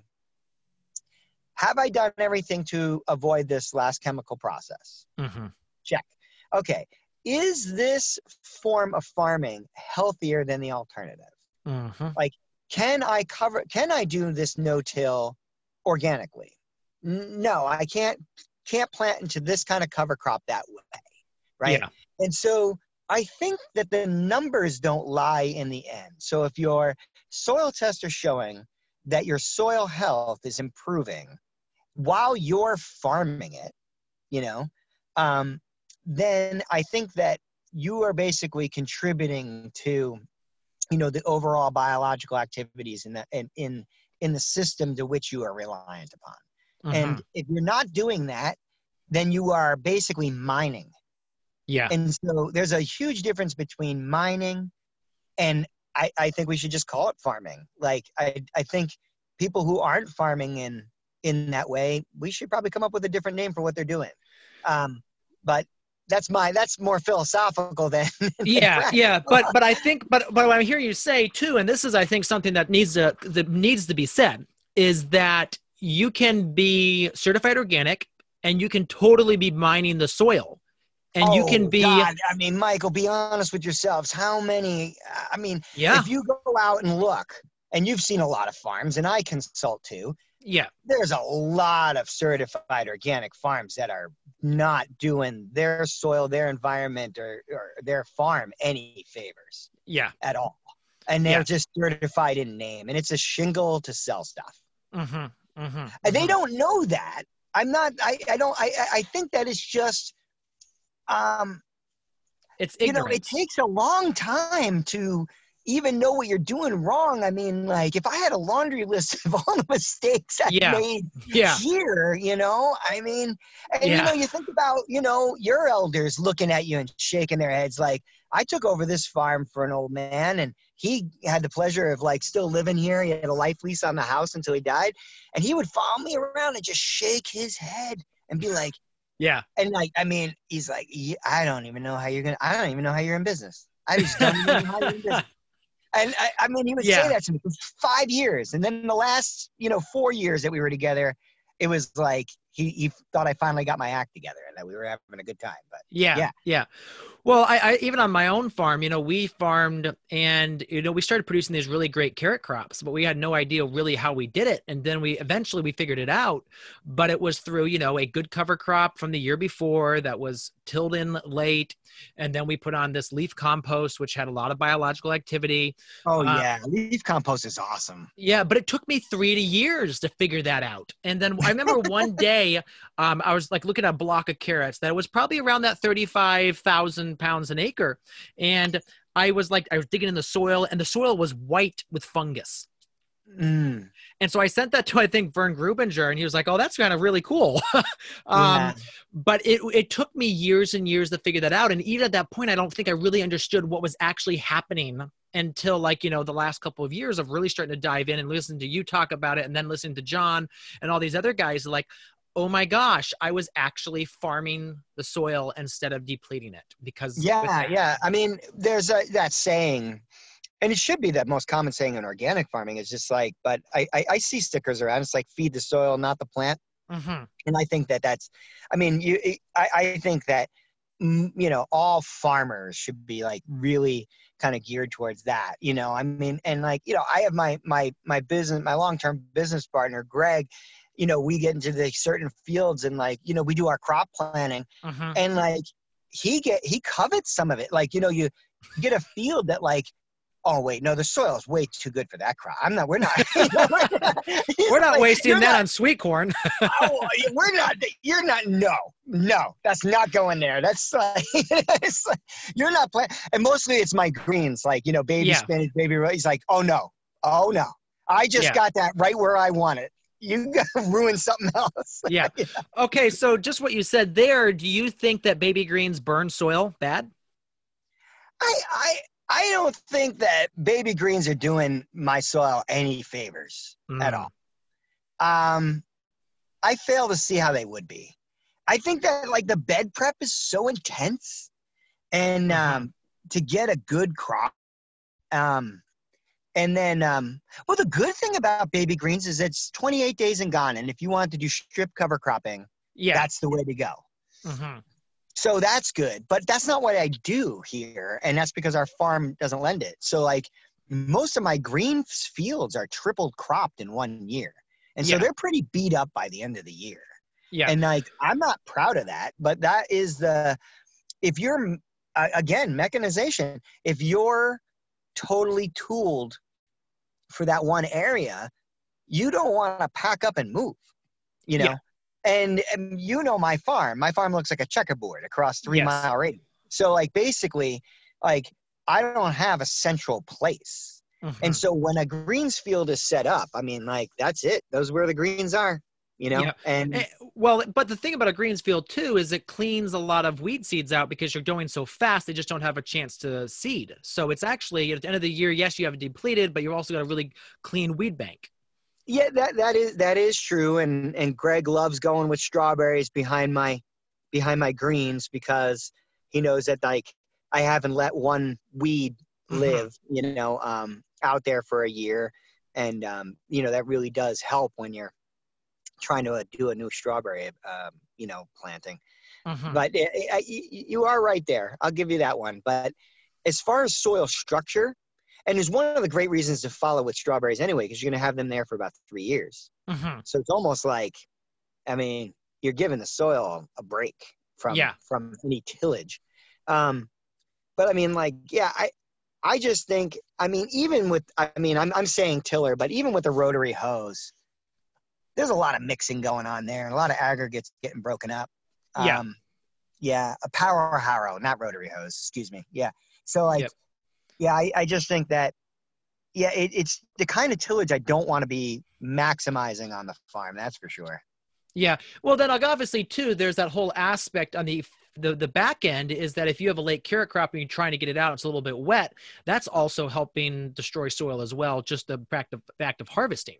have I done everything to avoid this last chemical process? Mm-hmm. Check. Okay. Is this form of farming healthier than the alternative? Mm-hmm. Like, can I cover, can I do this no-till organically? N- No, I can't, can't plant into this kind of cover crop that way. Right. Yeah. And so I think that the numbers don't lie in the end. So if your soil tests are showing that your soil health is improving while you're farming it, you know, um, then I think that you are basically contributing to, you know, the overall biological activities in the, in, in, in the system to which you are reliant upon. Mm-hmm. And if you're not doing that, then you are basically mining. Yeah. And so there's a huge difference between mining and I, I think we should just call it farming. Like, I, I think people who aren't farming in, in that way, we should probably come up with a different name for what they're doing. Um, but that's my, that's more philosophical than, than Yeah, practical. yeah, but but I think, but but what I'm hearing you say too, and this is, I think, something that needs to that needs to be said, is that you can be certified organic, and you can totally be mining the soil, and oh, you can be, God. I mean, Michael, be honest with yourselves. How many? I mean, yeah, if you go out and look, and you've seen a lot of farms, and I consult too. yeah, There's a lot of certified organic farms that are not doing their soil, their environment, or, or their farm any favors yeah, at all. And they're Yeah. just certified in name, and it's a shingle to sell stuff. mm-hmm, mm-hmm, And they mm-hmm. don't know that. I'm not, I, I don't, I, I think that is just, um, It's you know, it ignorance. takes a long time to even know what you're doing wrong. I mean, like, if I had a laundry list of all the mistakes I Yeah. made Yeah, here, you know, I mean, and Yeah. you know, you think about, you know, your elders looking at you and shaking their heads like, I took over this farm for an old man, and he had the pleasure of like still living here. He had a life lease on the house until he died, and he would follow me around and just shake his head and be like, yeah, and like, I mean, he's like, "Yeah, I don't even know how you're gonna, I don't even know how you're in business. I just don't even know how you're in business." And I, I mean, he would Yeah. say that to me for five years. And then the last, you know, four years that we were together, it was like he, he thought I finally got my act together and that we were having a good time. But yeah, yeah. yeah. Well, I, I even on my own farm, you know, we farmed, and you know, we started producing these really great carrot crops, but we had no idea really how we did it. And then we eventually we figured it out, but it was through, you know, a good cover crop from the year before that was tilled in late, and then we put on this leaf compost, which had a lot of biological activity. Oh Uh, yeah, leaf compost is awesome. Yeah, but it took me three years to figure that out. And then I remember one day, um, I was like looking at a block of carrots that was probably around that thirty-five thousand pounds an acre. And I was like, I was digging in the soil, and the soil was white with fungus. Mm, And so I sent that to, I think, Vern Grubinger, and he was like, oh, that's kind of really cool. um, yeah. but it, it took me years and years to figure that out. And even at that point, I don't think I really understood what was actually happening until, like, you know, the last couple of years of really starting to dive in and listen to you talk about it, and then listening to John and all these other guys, like, oh my gosh, I was actually farming the soil instead of depleting it. Because with Yeah, that- yeah. I mean, there's a, that saying, and it should be the most common saying in organic farming. It's just like, but I, I, I see stickers around. It's like, feed the soil, not the plant. Mhm. And I think that that's, I mean, you, I, I think that, mm, you know, all farmers should be like really kind of geared towards that, you know, I mean, and like, you know, I have my, my, my business, my long-term business partner, Greg, you know, we get into the certain fields and like, you know, we do our crop planning Mhm. and like, he get, he covets some of it. Like, you know, you get a field that like, oh wait, no, the soil is way too good for that crop. I'm not. We're not. We're not like, wasting that not, on sweet corn. oh, we're not. You're not. No, no, that's not going there. That's like, it's like you're not playing. And mostly it's my greens, like you know, baby Yeah. spinach, baby. He's like, oh no, oh no, I just Yeah. got that right where I want it. You got to ruin something else. Yeah. yeah. Okay, so just what you said there, do you think that baby greens burn soil bad? I I I don't think that baby greens are doing my soil any favors Mm. at all. Um, I fail to see how they would be. I think that like the bed prep is so intense, and Mhm. um, to get a good crop, um, and then um, well, the good thing about baby greens is it's twenty-eight days and gone. And if you want to do strip cover cropping, Yeah. that's the way to go. hmm So that's good, but that's not what I do here, and that's because our farm doesn't lend it. So like most of my green fields are triple cropped in one year, and so Yeah. they're pretty beat up by the end of the year. Yeah. And like I'm not proud of that, but that is the if you're uh, again mechanization. If you're totally tooled for that one area, you don't want to pack up and move. You know. Yeah. And, and you know my farm. My farm looks like a checkerboard across three Yes. mile radius. So like basically, like I don't have a central place. Mhm. And so when a greens field is set up, I mean, like that's it. Those are where the greens are. You know. Yeah. And Eh, Well, but the thing about a greens field too is it cleans a lot of weed seeds out because you're going so fast, they just don't have a chance to seed. So it's actually at the end of the year, yes, you have depleted, but you've also got a really clean weed bank. yeah, that that is that is true. And and Greg loves going with strawberries behind my behind my greens because he knows that like I haven't let one weed Mhm. live, you know, um, out there for a year, and um, you know that really does help when you're trying to uh, do a new strawberry, um, you know, planting. Mhm. But it, it, you, you are right there. I'll give you that one. But as far as soil structure, and it's one of the great reasons to follow with strawberries anyway, because you're going to have them there for about three years. Mhm. So it's almost like, I mean, you're giving the soil a break from Yeah. from any tillage. Um, but I mean, like, yeah, I I just think, I mean, even with, I mean, I'm I'm saying tiller, but even with the rotary hose, there's a lot of mixing going on there and a lot of aggregates getting broken up. Yeah. Um, yeah, a power harrow, not rotary hose, excuse me. Yeah. So like, Yep. yeah, I, I just think that, yeah, it, it's the kind of tillage I don't want to be maximizing on the farm. That's for sure. Yeah. Well, then like, obviously too, there's that whole aspect on the the the back end is that if you have a late carrot crop and you're trying to get it out, it's a little bit wet. That's also helping destroy soil as well. Just the fact of fact of harvesting.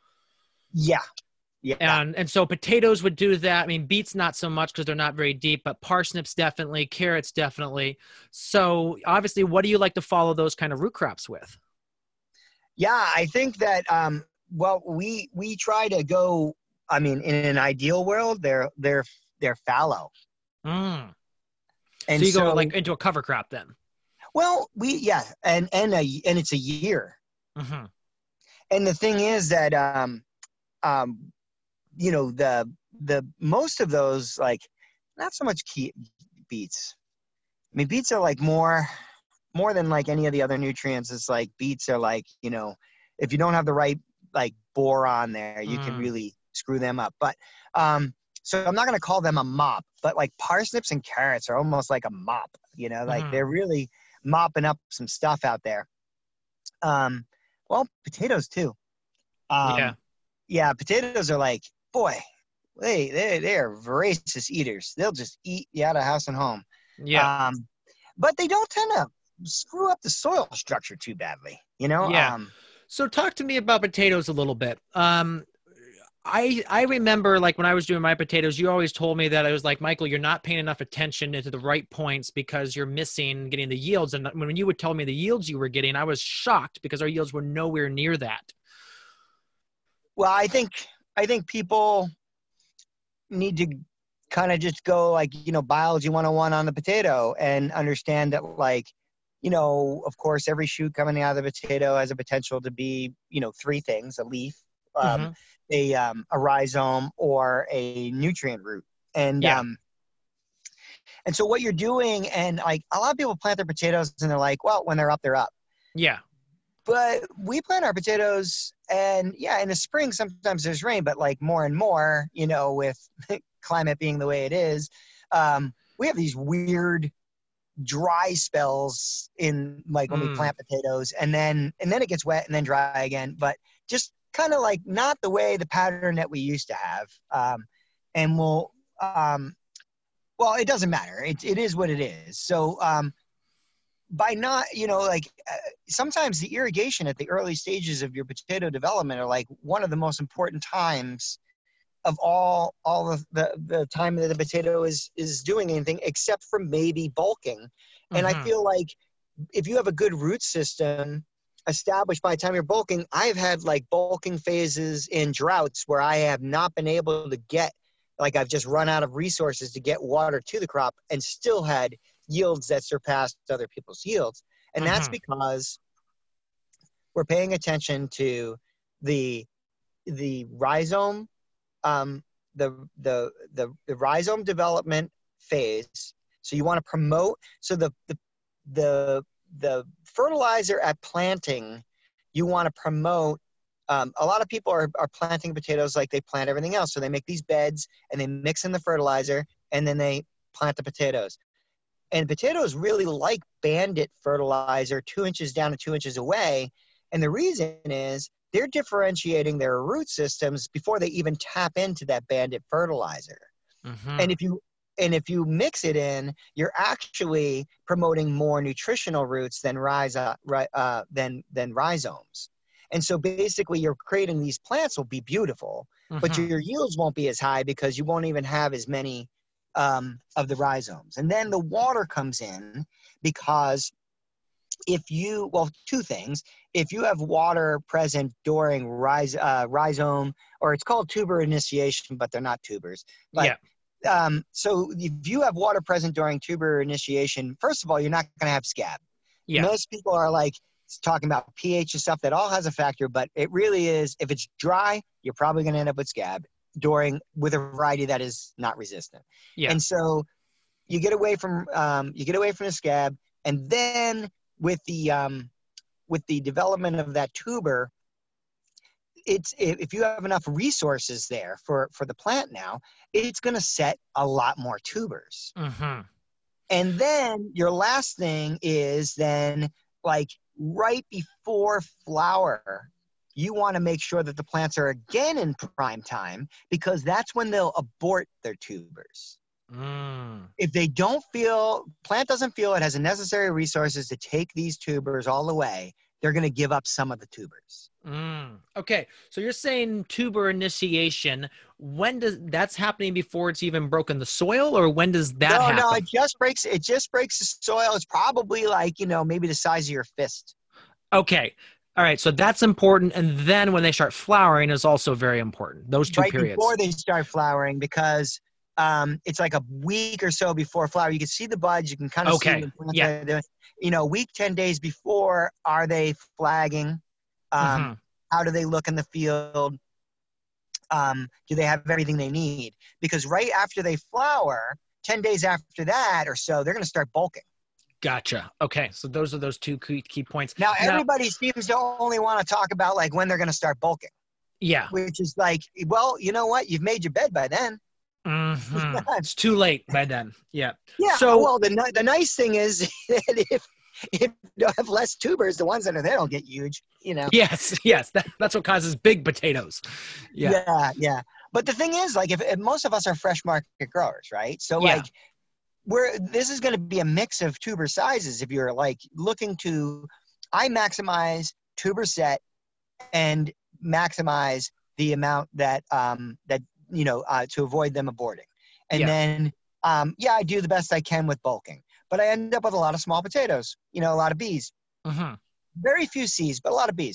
Yeah. Yeah. And and so potatoes would do that. I mean, beets not so much because they're not very deep, but parsnips definitely, carrots definitely. So obviously, what do you like to follow those kind of root crops with? Yeah, I think that um well we we try to go, I mean, in an ideal world, they're they're they're fallow. Mm. And so you so, go like into a cover crop then. well, we yeah, and and a and it's a year. Mm-hmm. And the thing is that um um you know the the most of those, like, not so much key, beets. I mean, beets are like more more than like any of the other nutrients. It's like beets are like, you know, if you don't have the right like boron there, you Mm. can really screw them up. But um so I'm not going to call them a mop, but like parsnips and carrots are almost like a mop, you know, like Mhm. they're really mopping up some stuff out there. Um well, potatoes too. Um Yeah. yeah, potatoes are like, boy, they they they're voracious eaters. They'll just eat you out of house and home. Yeah. Um, but they don't tend to screw up the soil structure too badly, you know? Yeah. Um, So talk to me about potatoes a little bit. Um, I I remember like when I was doing my potatoes, you always told me that I was like, Michael, you're not paying enough attention into the right points because you're missing getting the yields. And when you would tell me the yields you were getting, I was shocked because our yields were nowhere near that. well, I think I think people need to kind of just go like, you know, biology one oh one on the potato and understand that, like, you know, of course, every shoot coming out of the potato has a potential to be, you know, three things: a leaf, um, Mhm. a um, a rhizome, or a nutrient root. And Yeah. um, and so what you're doing, and like a lot of people plant their potatoes and they're like, well, when they're up, they're up. Yeah. but we plant our potatoes, and yeah, in the spring sometimes there's rain, but like more and more, you know, with climate being the way it is, um, we have these weird dry spells in like when we Mm. plant potatoes, and then and then it gets wet and then dry again, but just kind of like not the way the pattern that we used to have. Um, and we'll um, well, it doesn't matter. It it is what it is. So um, by not, you know, like uh, sometimes the irrigation at the early stages of your potato development are like one of the most important times of all all of the the time that the potato is is doing anything except for maybe bulking. And I Mhm. feel like if you have a good root system established by the time you're bulking, I've had like bulking phases in droughts where I have not been able to get, like I've just run out of resources to get water to the crop and still had yields that surpassed other people's yields. And that's Mhm. because we're paying attention to the the rhizome, um, the, the the the rhizome development phase. So you want to promote. So the the the the fertilizer at planting, you want to promote. Um, a lot of people are are planting potatoes like they plant everything else. So they make these beds and they mix in the fertilizer and then they plant the potatoes. And potatoes really like bandit fertilizer two inches down and two inches away. And the reason is they're differentiating their root systems before they even tap into that bandit fertilizer. And Mhm. if you and if you mix it in, you're actually promoting more nutritional roots than rhiz, uh, uh, than than rhizomes. And so basically, you're creating these plants will be beautiful, but Mhm. your yields won't be as high because you won't even have as many um, of the rhizomes. And then the water comes in because if you, well, two things. If you have water present during rhiz, uh, rhizome, or it's called tuber initiation, but they're not tubers. But Yeah. um, so if you have water present during tuber initiation, first of all, you're not going to have scab. Yeah. Most people are like talking about pH and stuff. That all has a factor, but it really is. If it's dry, you're probably going to end up with scab during with a variety that is not resistant. Yeah. And so you get away from um, you get away from the scab, and then with the um, with the development of that tuber, it's if you have enough resources there for for the plant now, it's going to set a lot more tubers. Mhm. And then your last thing is then like right before flower, you want to make sure that the plants are again in prime time because that's when they'll abort their tubers. Mm. If they don't feel, plant doesn't feel it has the necessary resources to take these tubers all the way, they're going to give up some of the tubers. Mm. Okay. So you're saying tuber initiation, when does that's happening before it's even broken the soil, or when does that No, no, it happen? just breaks, it just breaks the soil. It's probably like, you know, maybe the size of your fist. Okay. All right. So that's important. And then when they start flowering is also very important. Those two Right periods. before they start flowering because um, it's like a week or so before flower. You can see the buds. You can kind of see Okay. when plants Yeah. are doing, you know, week, ten days before, are they flagging? Um, Mm-hmm. how do they look in the field? Um, do they have everything they need? Because right after they flower, ten days after that or so, they're going to start bulking. Gotcha. Okay. So those are those two key, key points. Now, Now, everybody seems to only want to talk about like when they're going to start bulking, yeah. which is like, well, you know what? You've made your bed by then. Mm-hmm. It's too late by then. Yeah. Yeah, So well, the ni- the nice thing is that if if you have less tubers, the ones that are there don't get huge, you know. yes, yes, that, that's what causes big potatoes. Yeah. Yeah, yeah. But the thing is, like, if, if most of us are fresh market growers, right? So, Yeah. like, we're this is going to be a mix of tuber sizes. If you're like looking to, I maximize tuber set and maximize the amount that um that you know uh, to avoid them aborting, and Yeah. then um yeah, I do the best I can with bulking, but I end up with a lot of small potatoes, you know, a lot of Bs, Mm-hmm. very few Cs, but a lot of Bs.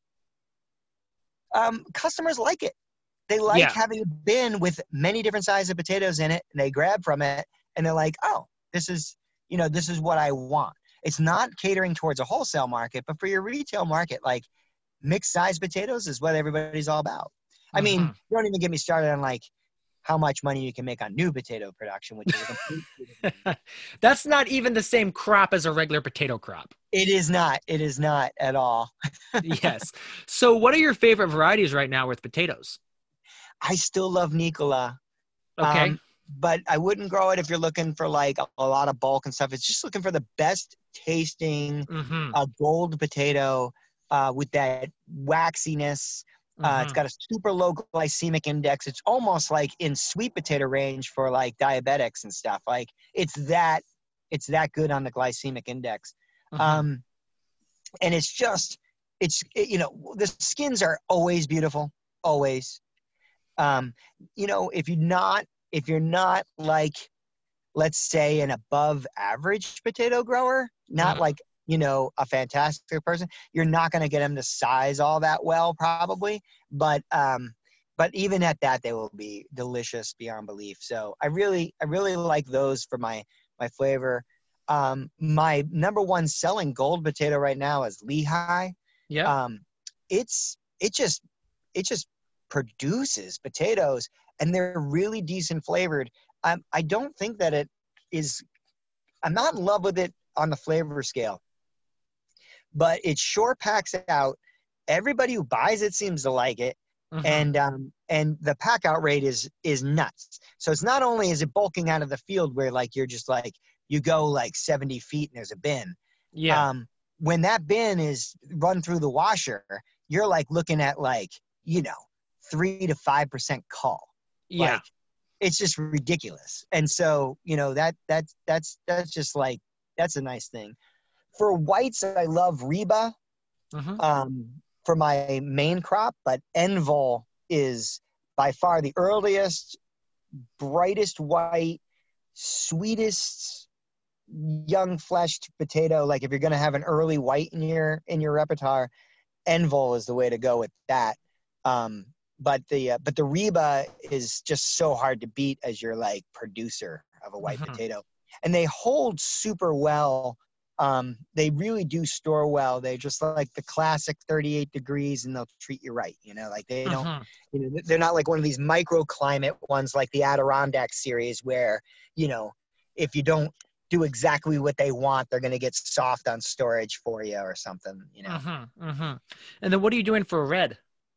Um, customers like it. They like Yeah. having a bin with many different sizes of potatoes in it, and they grab from it, and they're like, oh, this is, you know, this is what I want. It's not catering towards a wholesale market, but for your retail market, like mixed size potatoes is what everybody's all about. I mean, Mm-hmm. you don't even get me started on like how much money you can make on new potato production, which is a completely different. That's not even the same crop as a regular potato crop. It is not. It is not at all. Yes. So what are your favorite varieties right now with potatoes? I still love Nicola. Okay. Um, but I wouldn't grow it if you're looking for like a, a lot of bulk and stuff. It's just looking for the best tasting Mm-hmm. uh, gold potato uh, with that waxiness. Uh, Mm-hmm. It's got a super low glycemic index. It's almost like in sweet potato range for like diabetics and stuff. Like it's that, it's that good on the glycemic index. Mm-hmm. Um, and it's just, it's, it, you know, the skins are always beautiful, always. Um, you know, if you're not, if you're not like, let's say an above average potato grower, not Mhm. like, you know, a fantastic person, you're not going to get them to size all that well, probably. But, um, but even at that, they will be delicious beyond belief. So I really, I really like those for my, my flavor. Um, my number one selling gold potato right now is Lehigh. Yeah. Um, it's, it just, it just produces potatoes and they're really decent flavored. Um, I don't think that it is, I'm not in love with it on the flavor scale, but it sure packs out. Everybody who buys it seems to like it. Mhm. And, um, and the pack out rate is, is nuts. So it's not only is it bulking out of the field where like, you're just like, you go like seventy feet and there's a bin. Yeah. Um, when that bin is run through the washer, you're like looking at like, you know, three to five percent cull. Yeah. Like, it's just ridiculous. And so, you know, that, that's, that's, that's just like, that's a nice thing. For whites, I love Reba Mhm. um, for my main crop, but Envol is by far the earliest, brightest white, sweetest young fleshed potato. Like if you're going to have an early white in your, in your repertoire, Envol is the way to go with that. Um, but the, uh, but the Reba is just so hard to beat as your like producer of a white Mhm. potato, and they hold super well. Um, they really do store well. They just like the classic thirty-eight degrees and they'll treat you right. You know, like they don't, Mhm. you know, they're not like one of these microclimate ones like the Adirondack series where, you know, if you don't do exactly what they want, they're going to get soft on storage for you or something, you know. Mhm. Mhm. And then what are you doing for a red?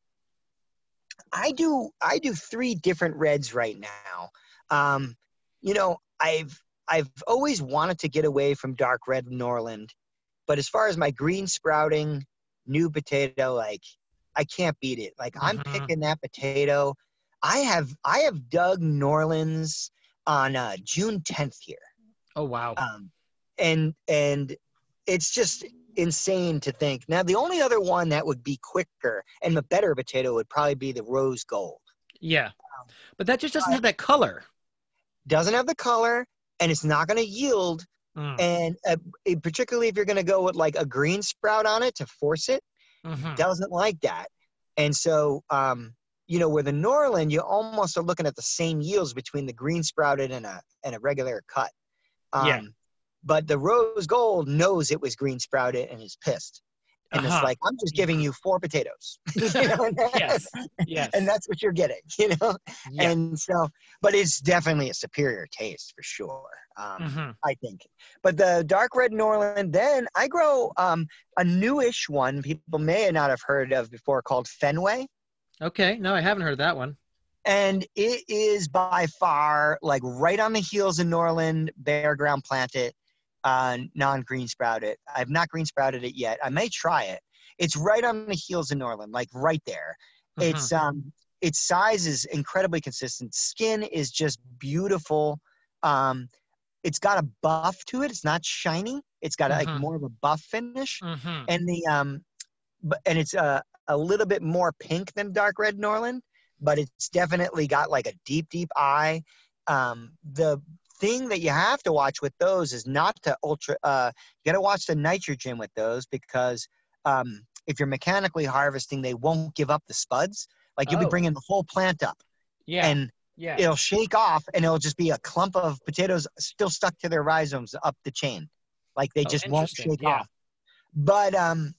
I do I do three different reds right now. Um, you know, I've I've always wanted to get away from dark red Norland, but as far as my green sprouting new potato, like I can't beat it. Like I'm Mhm. picking that potato. I have I have dug Norlands on uh, June tenth here. Oh, wow. Um, and and it's just insane to think. Now, the only other one that would be quicker and a better potato would probably be the rose gold. Yeah. But that just doesn't But have that color. doesn't have the color, and it's not going to yield. Mm. And uh, it- particularly if you're going to go with like a green sprout on it to force it, Mhm. doesn't like that. And so, um, you know, where the Norland, you almost are looking at the same yields between the green sprouted and a and a regular cut. Um, Yeah. But the rose gold knows it was green sprouted and is pissed. And it's Uh-huh. like, I'm just giving Yeah. you four potatoes. You know, and, Yes. Yes. and that's what you're getting, you know? Yeah. And so, but it's definitely a superior taste for sure, um, Mhm. I think. But the dark red Norland, then I grow um, a newish one people may not have heard of before called Fenway. Okay. No, I haven't heard that one. And it is by far like right on the heels of Norland, bare ground planted, uh, non-green sprouted. I've not green sprouted it yet. I may try it. It's right on the heels of Norland, like right there. Mhm. It's um, its size is incredibly consistent. Skin is just beautiful. Um, it's got a buff to it. It's not shiny. It's got like Mhm. more of a buff finish, Mhm. and the um, but and it's a a little bit more pink than dark red Norland, but it's definitely got like a deep, deep eye. Um, the thing that you have to watch with those is not to ultra, uh, you got to watch the nitrogen with those because um, if you're mechanically harvesting, they won't give up the spuds. Like you'll be Oh. bringing the whole plant up Yeah. and Yeah. it'll shake off and it'll just be a clump of potatoes still stuck to their rhizomes up the chain. Like they Oh, just won't interesting. shake Yeah. off. But, um,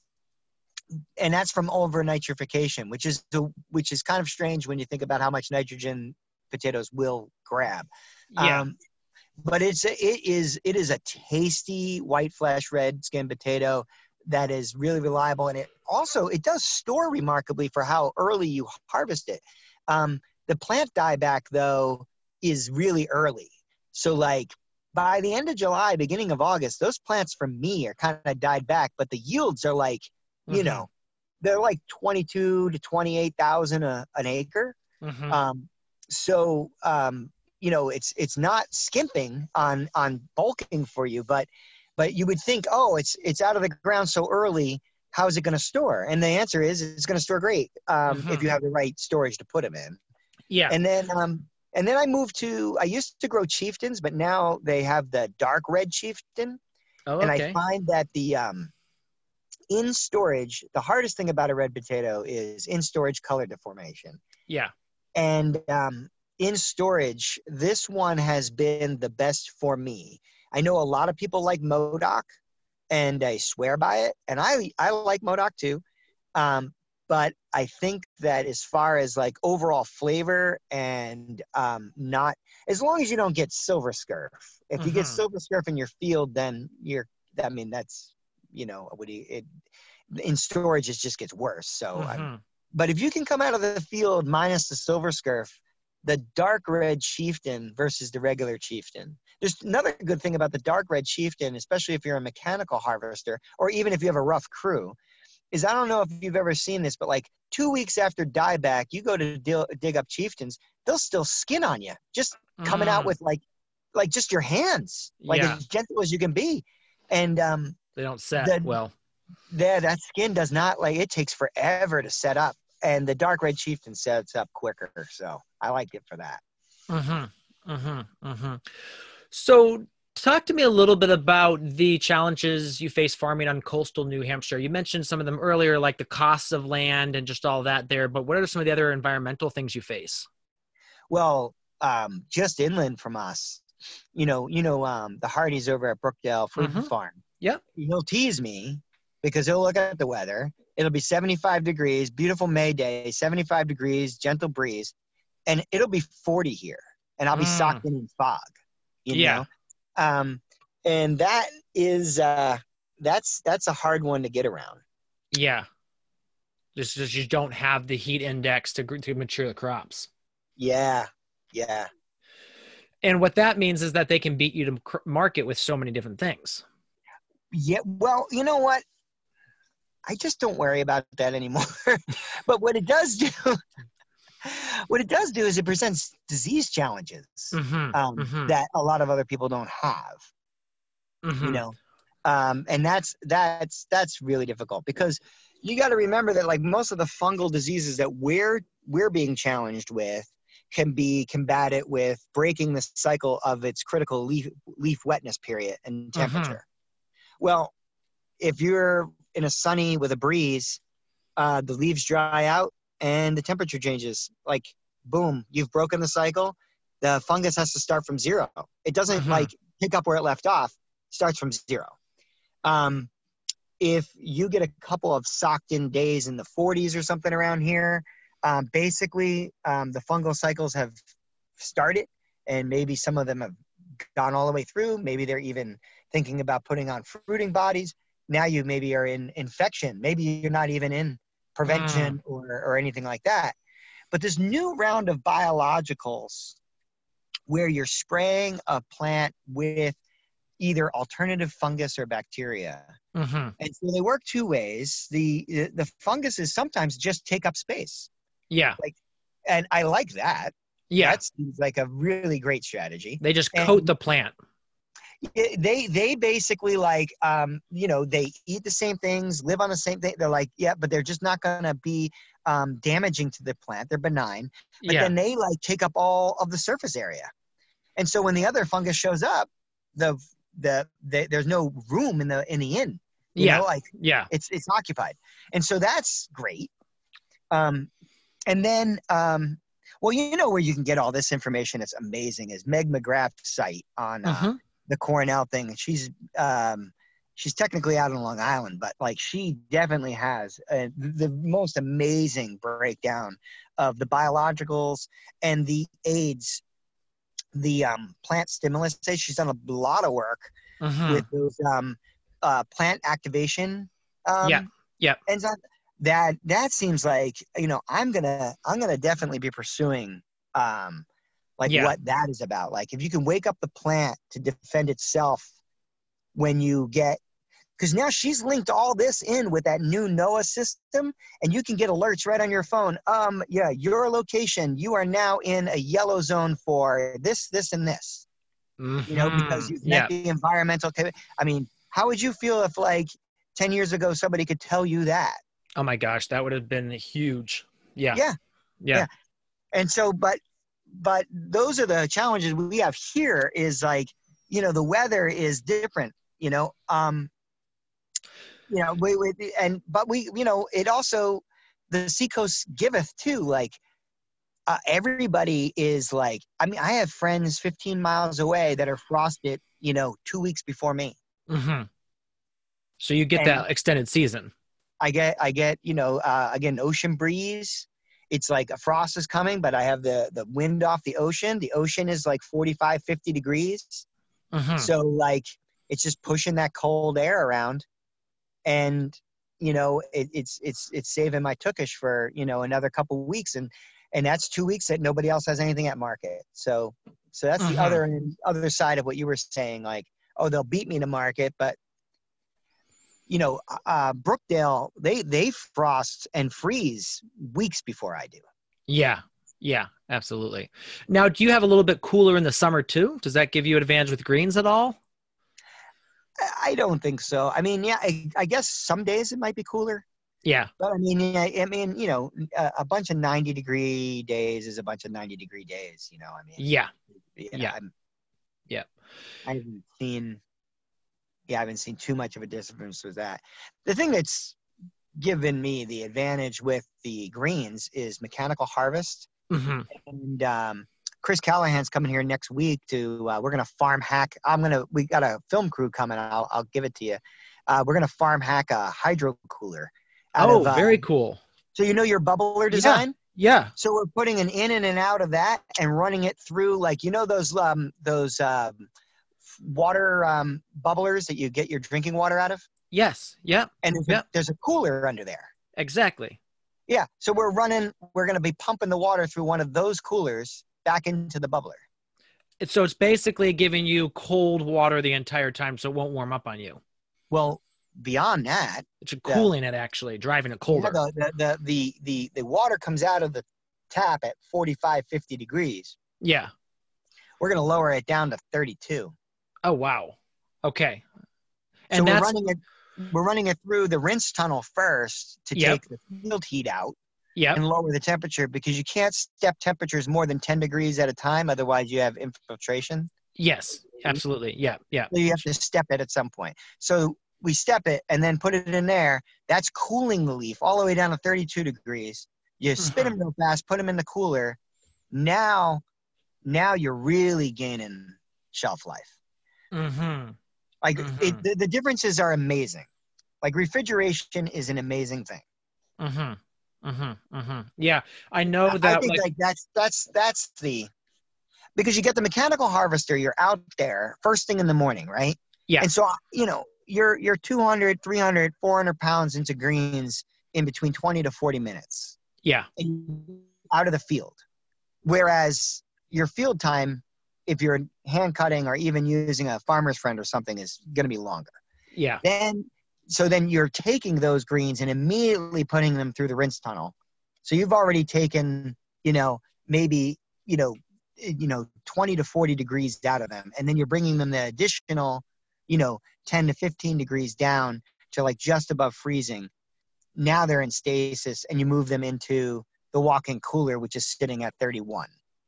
and that's from over nitrification, which is the which is kind of strange when you think about how much nitrogen potatoes will grab. Yeah. Um, but it's a, it is it is a tasty white flesh red skin potato that is really reliable, and it also it does store remarkably for how early you harvest it. Um, the plant dieback though is really early, so like by the end of July, beginning of August, those plants for me are kind of died back, but the yields are like, you Mm-hmm. know, they're like twenty-two to twenty-eight thousand a an acre. Mm-hmm. Um, so um, you know, it's it's not skimping on on bulking for you, but but you would think, oh, it's it's out of the ground so early. How is it going to store? And the answer is, it's going to store great um, Mm-hmm. if you have the right storage to put them in. Yeah. And then um, and then I moved to. I used to grow chieftains, but now they have the dark red chieftain, Oh, and I okay. find that the um, in storage, the hardest thing about a red potato is in storage color deformation. Yeah. And um, in storage, this one has been the best for me. I know a lot of people like Modoc, and I swear by it. And I I like Modoc too. Um, but I think that as far as like overall flavor and um, not, as long as you don't get silver scurf. If you get Mhm. silver scurf in your field, then you're, I mean, that's, you know, what do you, it, in storage, it just gets worse. So I'm, Mhm. but if you can come out of the field minus the silver scurf, the dark red chieftain versus the regular chieftain. There's another good thing about the dark red chieftain, especially if you're a mechanical harvester, or even if you have a rough crew, is I don't know if you've ever seen this, but like two weeks after dieback, you go to deal, dig up chieftains, they'll still skin on you, just coming out Mm. with like, like just your hands, like Yeah. as gentle as you can be. And um, They don't set the, well. the, that skin does not, like, it takes forever to set up. And the dark red chieftain sets up quicker. So I like it for that. Mm-hmm. Mm-hmm. Mm-hmm. So talk to me a little bit about the challenges you face farming on coastal New Hampshire. You mentioned some of them earlier, like the costs of land and just all that there, but what are some of the other environmental things you face? Well, um, just inland from us, you know, you know, um, the Hardys over at Brookdale Fruit Mhm. Farm. Yep. He'll tease me because he'll look at the weather. It'll be seventy-five degrees, beautiful May day, seventy-five degrees, gentle breeze, and it'll be forty here, and I'll be Mm. socked in in fog, you Yeah. know? Um, and that is, uh, that's, that's a hard one to get around. Yeah. Just, just you don't have the heat index to, gr- to mature the crops. Yeah. Yeah. And what that means is that they can beat you to cr- market with so many different things. Yeah. Well, you know what? I just don't worry about that anymore. But what it does do, what it does do is it presents disease challenges Mm-hmm. um, Mm-hmm. that a lot of other people don't have. Mm-hmm. You know, um, and that's that's that's really difficult because you got to remember that like most of the fungal diseases that we're we're being challenged with can be combated with breaking the cycle of its critical leaf leaf wetness period and temperature. Well, if you're in a sunny with a breeze, uh, the leaves dry out and the temperature changes. Like, boom, you've broken the cycle. The fungus has to start from zero. It doesn't Mhm. like pick up where it left off. Starts from zero. Um, if you get a couple of socked in days in the forties or something around here, um, basically um, the fungal cycles have started, and maybe some of them have gone all the way through. Maybe they're even thinking about putting on fruiting bodies. Now you maybe are in infection. Maybe you're not even in prevention or, or anything like that. But this new round of biologicals where you're spraying a plant with either alternative fungus or bacteria. Mm-hmm. And so they work two ways. The, the funguses sometimes just take up space. Yeah. And I like that. Yeah. That seems like a really great strategy. They just And- coat the plant. It- they they basically like um you know they eat the same things, live on the same thing. They're like, yeah, but they're just not gonna be um damaging to the plant. They're benign, but Yeah. then they like take up all of the surface area. And so when the other fungus shows up, the the, the there's no room in the in the inn. You Yeah. know, like Yeah. it's it's occupied. And so that's great. Um and then um well, you know where you can get all this information. It's amazing. Is Meg McGrath's site on uh, Mhm. the Cornell thing. And she's um, she's technically out on Long Island, but like she definitely has uh, the most amazing breakdown of the biologicals and the aids, the um, plant stimulus. She's done a lot of work Mm-hmm. with those um, uh, plant activation um, Yeah. Yeah. enzymes. That that seems like, you know, I'm gonna I'm gonna definitely be pursuing um, like Yeah. what that is about. Like if you can wake up the plant to defend itself when you get, because now she's linked all this in with that new NOAA system, and you can get alerts right on your phone. Um, yeah, your location, you are now in a yellow zone for this, this, and this. Mm-hmm. You know, because you've met Yeah. the environmental. I mean, how would you feel if like ten years ago somebody could tell you that? Oh my gosh, that would have been huge. Yeah. Yeah. Yeah. Yeah. And so, but, but those are the challenges we have here is like, you know, the weather is different, you know, um, you know, we, we, and, but we, you know, it also, the seacoast giveth too, like, uh, everybody is like, I mean, I have friends fifteen miles away that are frosted, you know, two weeks before me. Mm-hmm. So you get And that extended season. I get, I get, you know, uh, again, ocean breeze. It's like a frost is coming, but I have the, the wind off the ocean. The ocean is like forty-five, fifty degrees. Mm-hmm. So like, it's just pushing that cold air around, and, you know, it, it's, it's, it's saving my tukish for, you know, another couple of weeks. And, and that's two weeks that nobody else has anything at market. So, so that's Mm-hmm. the other, other side of what you were saying, like, oh, they'll beat me to market, but you know, uh, Brookdale, they, they frost and freeze weeks before I do. Yeah. Yeah, absolutely. Now, do you have a little bit cooler in the summer too? Does that give you an advantage with greens at all? I don't think so. I mean, yeah, I, I guess some days it might be cooler, Yeah. but I mean, yeah, I mean, you know, a, a bunch of ninety degree days is a bunch of ninety degree days, you know, I mean, Yeah. you know, Yeah. I'm, Yeah. I haven't seen, yeah, I haven't seen too much of a difference with that. The thing that's given me the advantage with the greens is mechanical harvest. Mm-hmm. And um, Chris Callahan's coming here next week to, uh, we're going to farm hack. I'm going to, we got a film crew coming. I'll, I'll give it to you. Uh, we're going to farm hack a hydro cooler. Oh, of, uh, very cool. So, you know, your bubbler design. Yeah. So we're putting an in and an out of that and running it through, like, you know, those, um, those um, water um, bubblers that you get your drinking water out of. Yes. Yep. And there's, Yep. a, there's a cooler under there. Exactly. Yeah. So we're running, we're going to be pumping the water through one of those coolers back into the bubbler. It's, so it's basically giving you cold water the entire time so it won't warm up on you. Well, beyond that, It's cooling it actually, driving it colder. yeah, the, the, the, the, the water comes out of the tap at forty-five, fifty degrees. Yeah. We're going to lower it down to thirty-two. Oh, wow. Okay. And And so we're that's, running it, we're running it through the rinse tunnel first to Yep. take the field heat out yeah. and lower the temperature, because you can't step temperatures more than ten degrees at a time. Otherwise you have infiltration. Yes, absolutely. Yeah. Yeah. So you have to step it at some point. So we step it and then put it in there. That's cooling the leaf all the way down to thirty-two degrees. You spin them real fast, put them in the cooler. Now, now you're really gaining shelf life. Mm-hmm. Like Mhm. it, the, the differences are amazing. Like refrigeration is an amazing thing. Mm-hmm. Mm-hmm. Mm-hmm. Yeah. I know I that think like, like that's that's that's the, because you get the mechanical harvester, you're out there first thing in the morning, right? Yeah. And so, you know, you're you're two hundred, three hundred, four hundred pounds into greens in between twenty to forty minutes yeah. out of the field. Whereas your field time, if you're hand cutting or even using a farmer's friend or something, is going to be longer. Yeah. Then, so then you're taking those greens and immediately putting them through the rinse tunnel. So you've already taken, you know, maybe, you know, you know, twenty to forty degrees out of them. And then you're bringing them the additional, you know, ten to fifteen degrees down to like just above freezing. Now they're in stasis, and you move them into the walk-in cooler, which is sitting at thirty-one.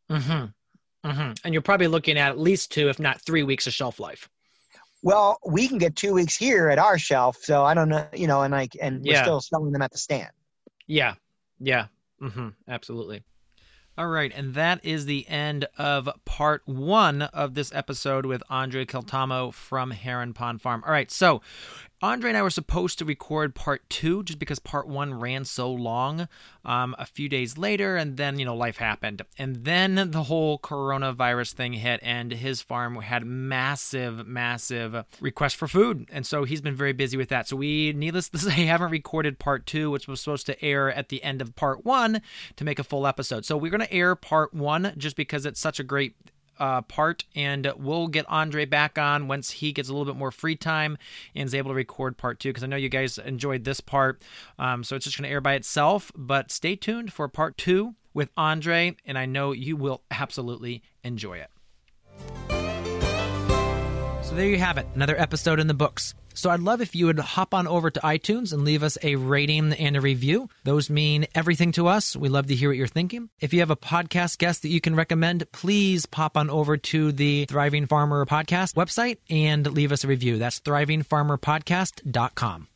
Mm-hmm. Mm-hmm. And you're probably looking at at least two, if not three weeks of shelf life. Well, we can get two weeks here at our shelf. So I don't know, you know, and like, and we're Yeah. still selling them at the stand. Yeah. Yeah. Mm-hmm. Absolutely. All right, and that is the end of part one of this episode with Andre Kiltamo from Heron Pond Farm. All right, so Andre and I were supposed to record part two just because part one ran so long um, a few days later, and then, you know, life happened. And then the whole coronavirus thing hit, and his farm had massive, massive requests for food. And so he's been very busy with that. So we, needless to say, haven't recorded part two, which was supposed to air at the end of part one to make a full episode. So we're going to air part one just because it's such a great Uh, part, and we'll get Andre back on once he gets a little bit more free time and is able to record part two, because I know you guys enjoyed this part, um, so it's just going to air by itself, but stay tuned for part two with Andre, and I know you will absolutely enjoy it. So there you have it, another episode in the books. So I'd love if you would hop on over to iTunes and leave us a rating and a review. Those mean everything to us. We love to hear what you're thinking. If you have a podcast guest that you can recommend, please pop on over to the Thriving Farmer Podcast website and leave us a review. That's thriving farmer podcast dot com.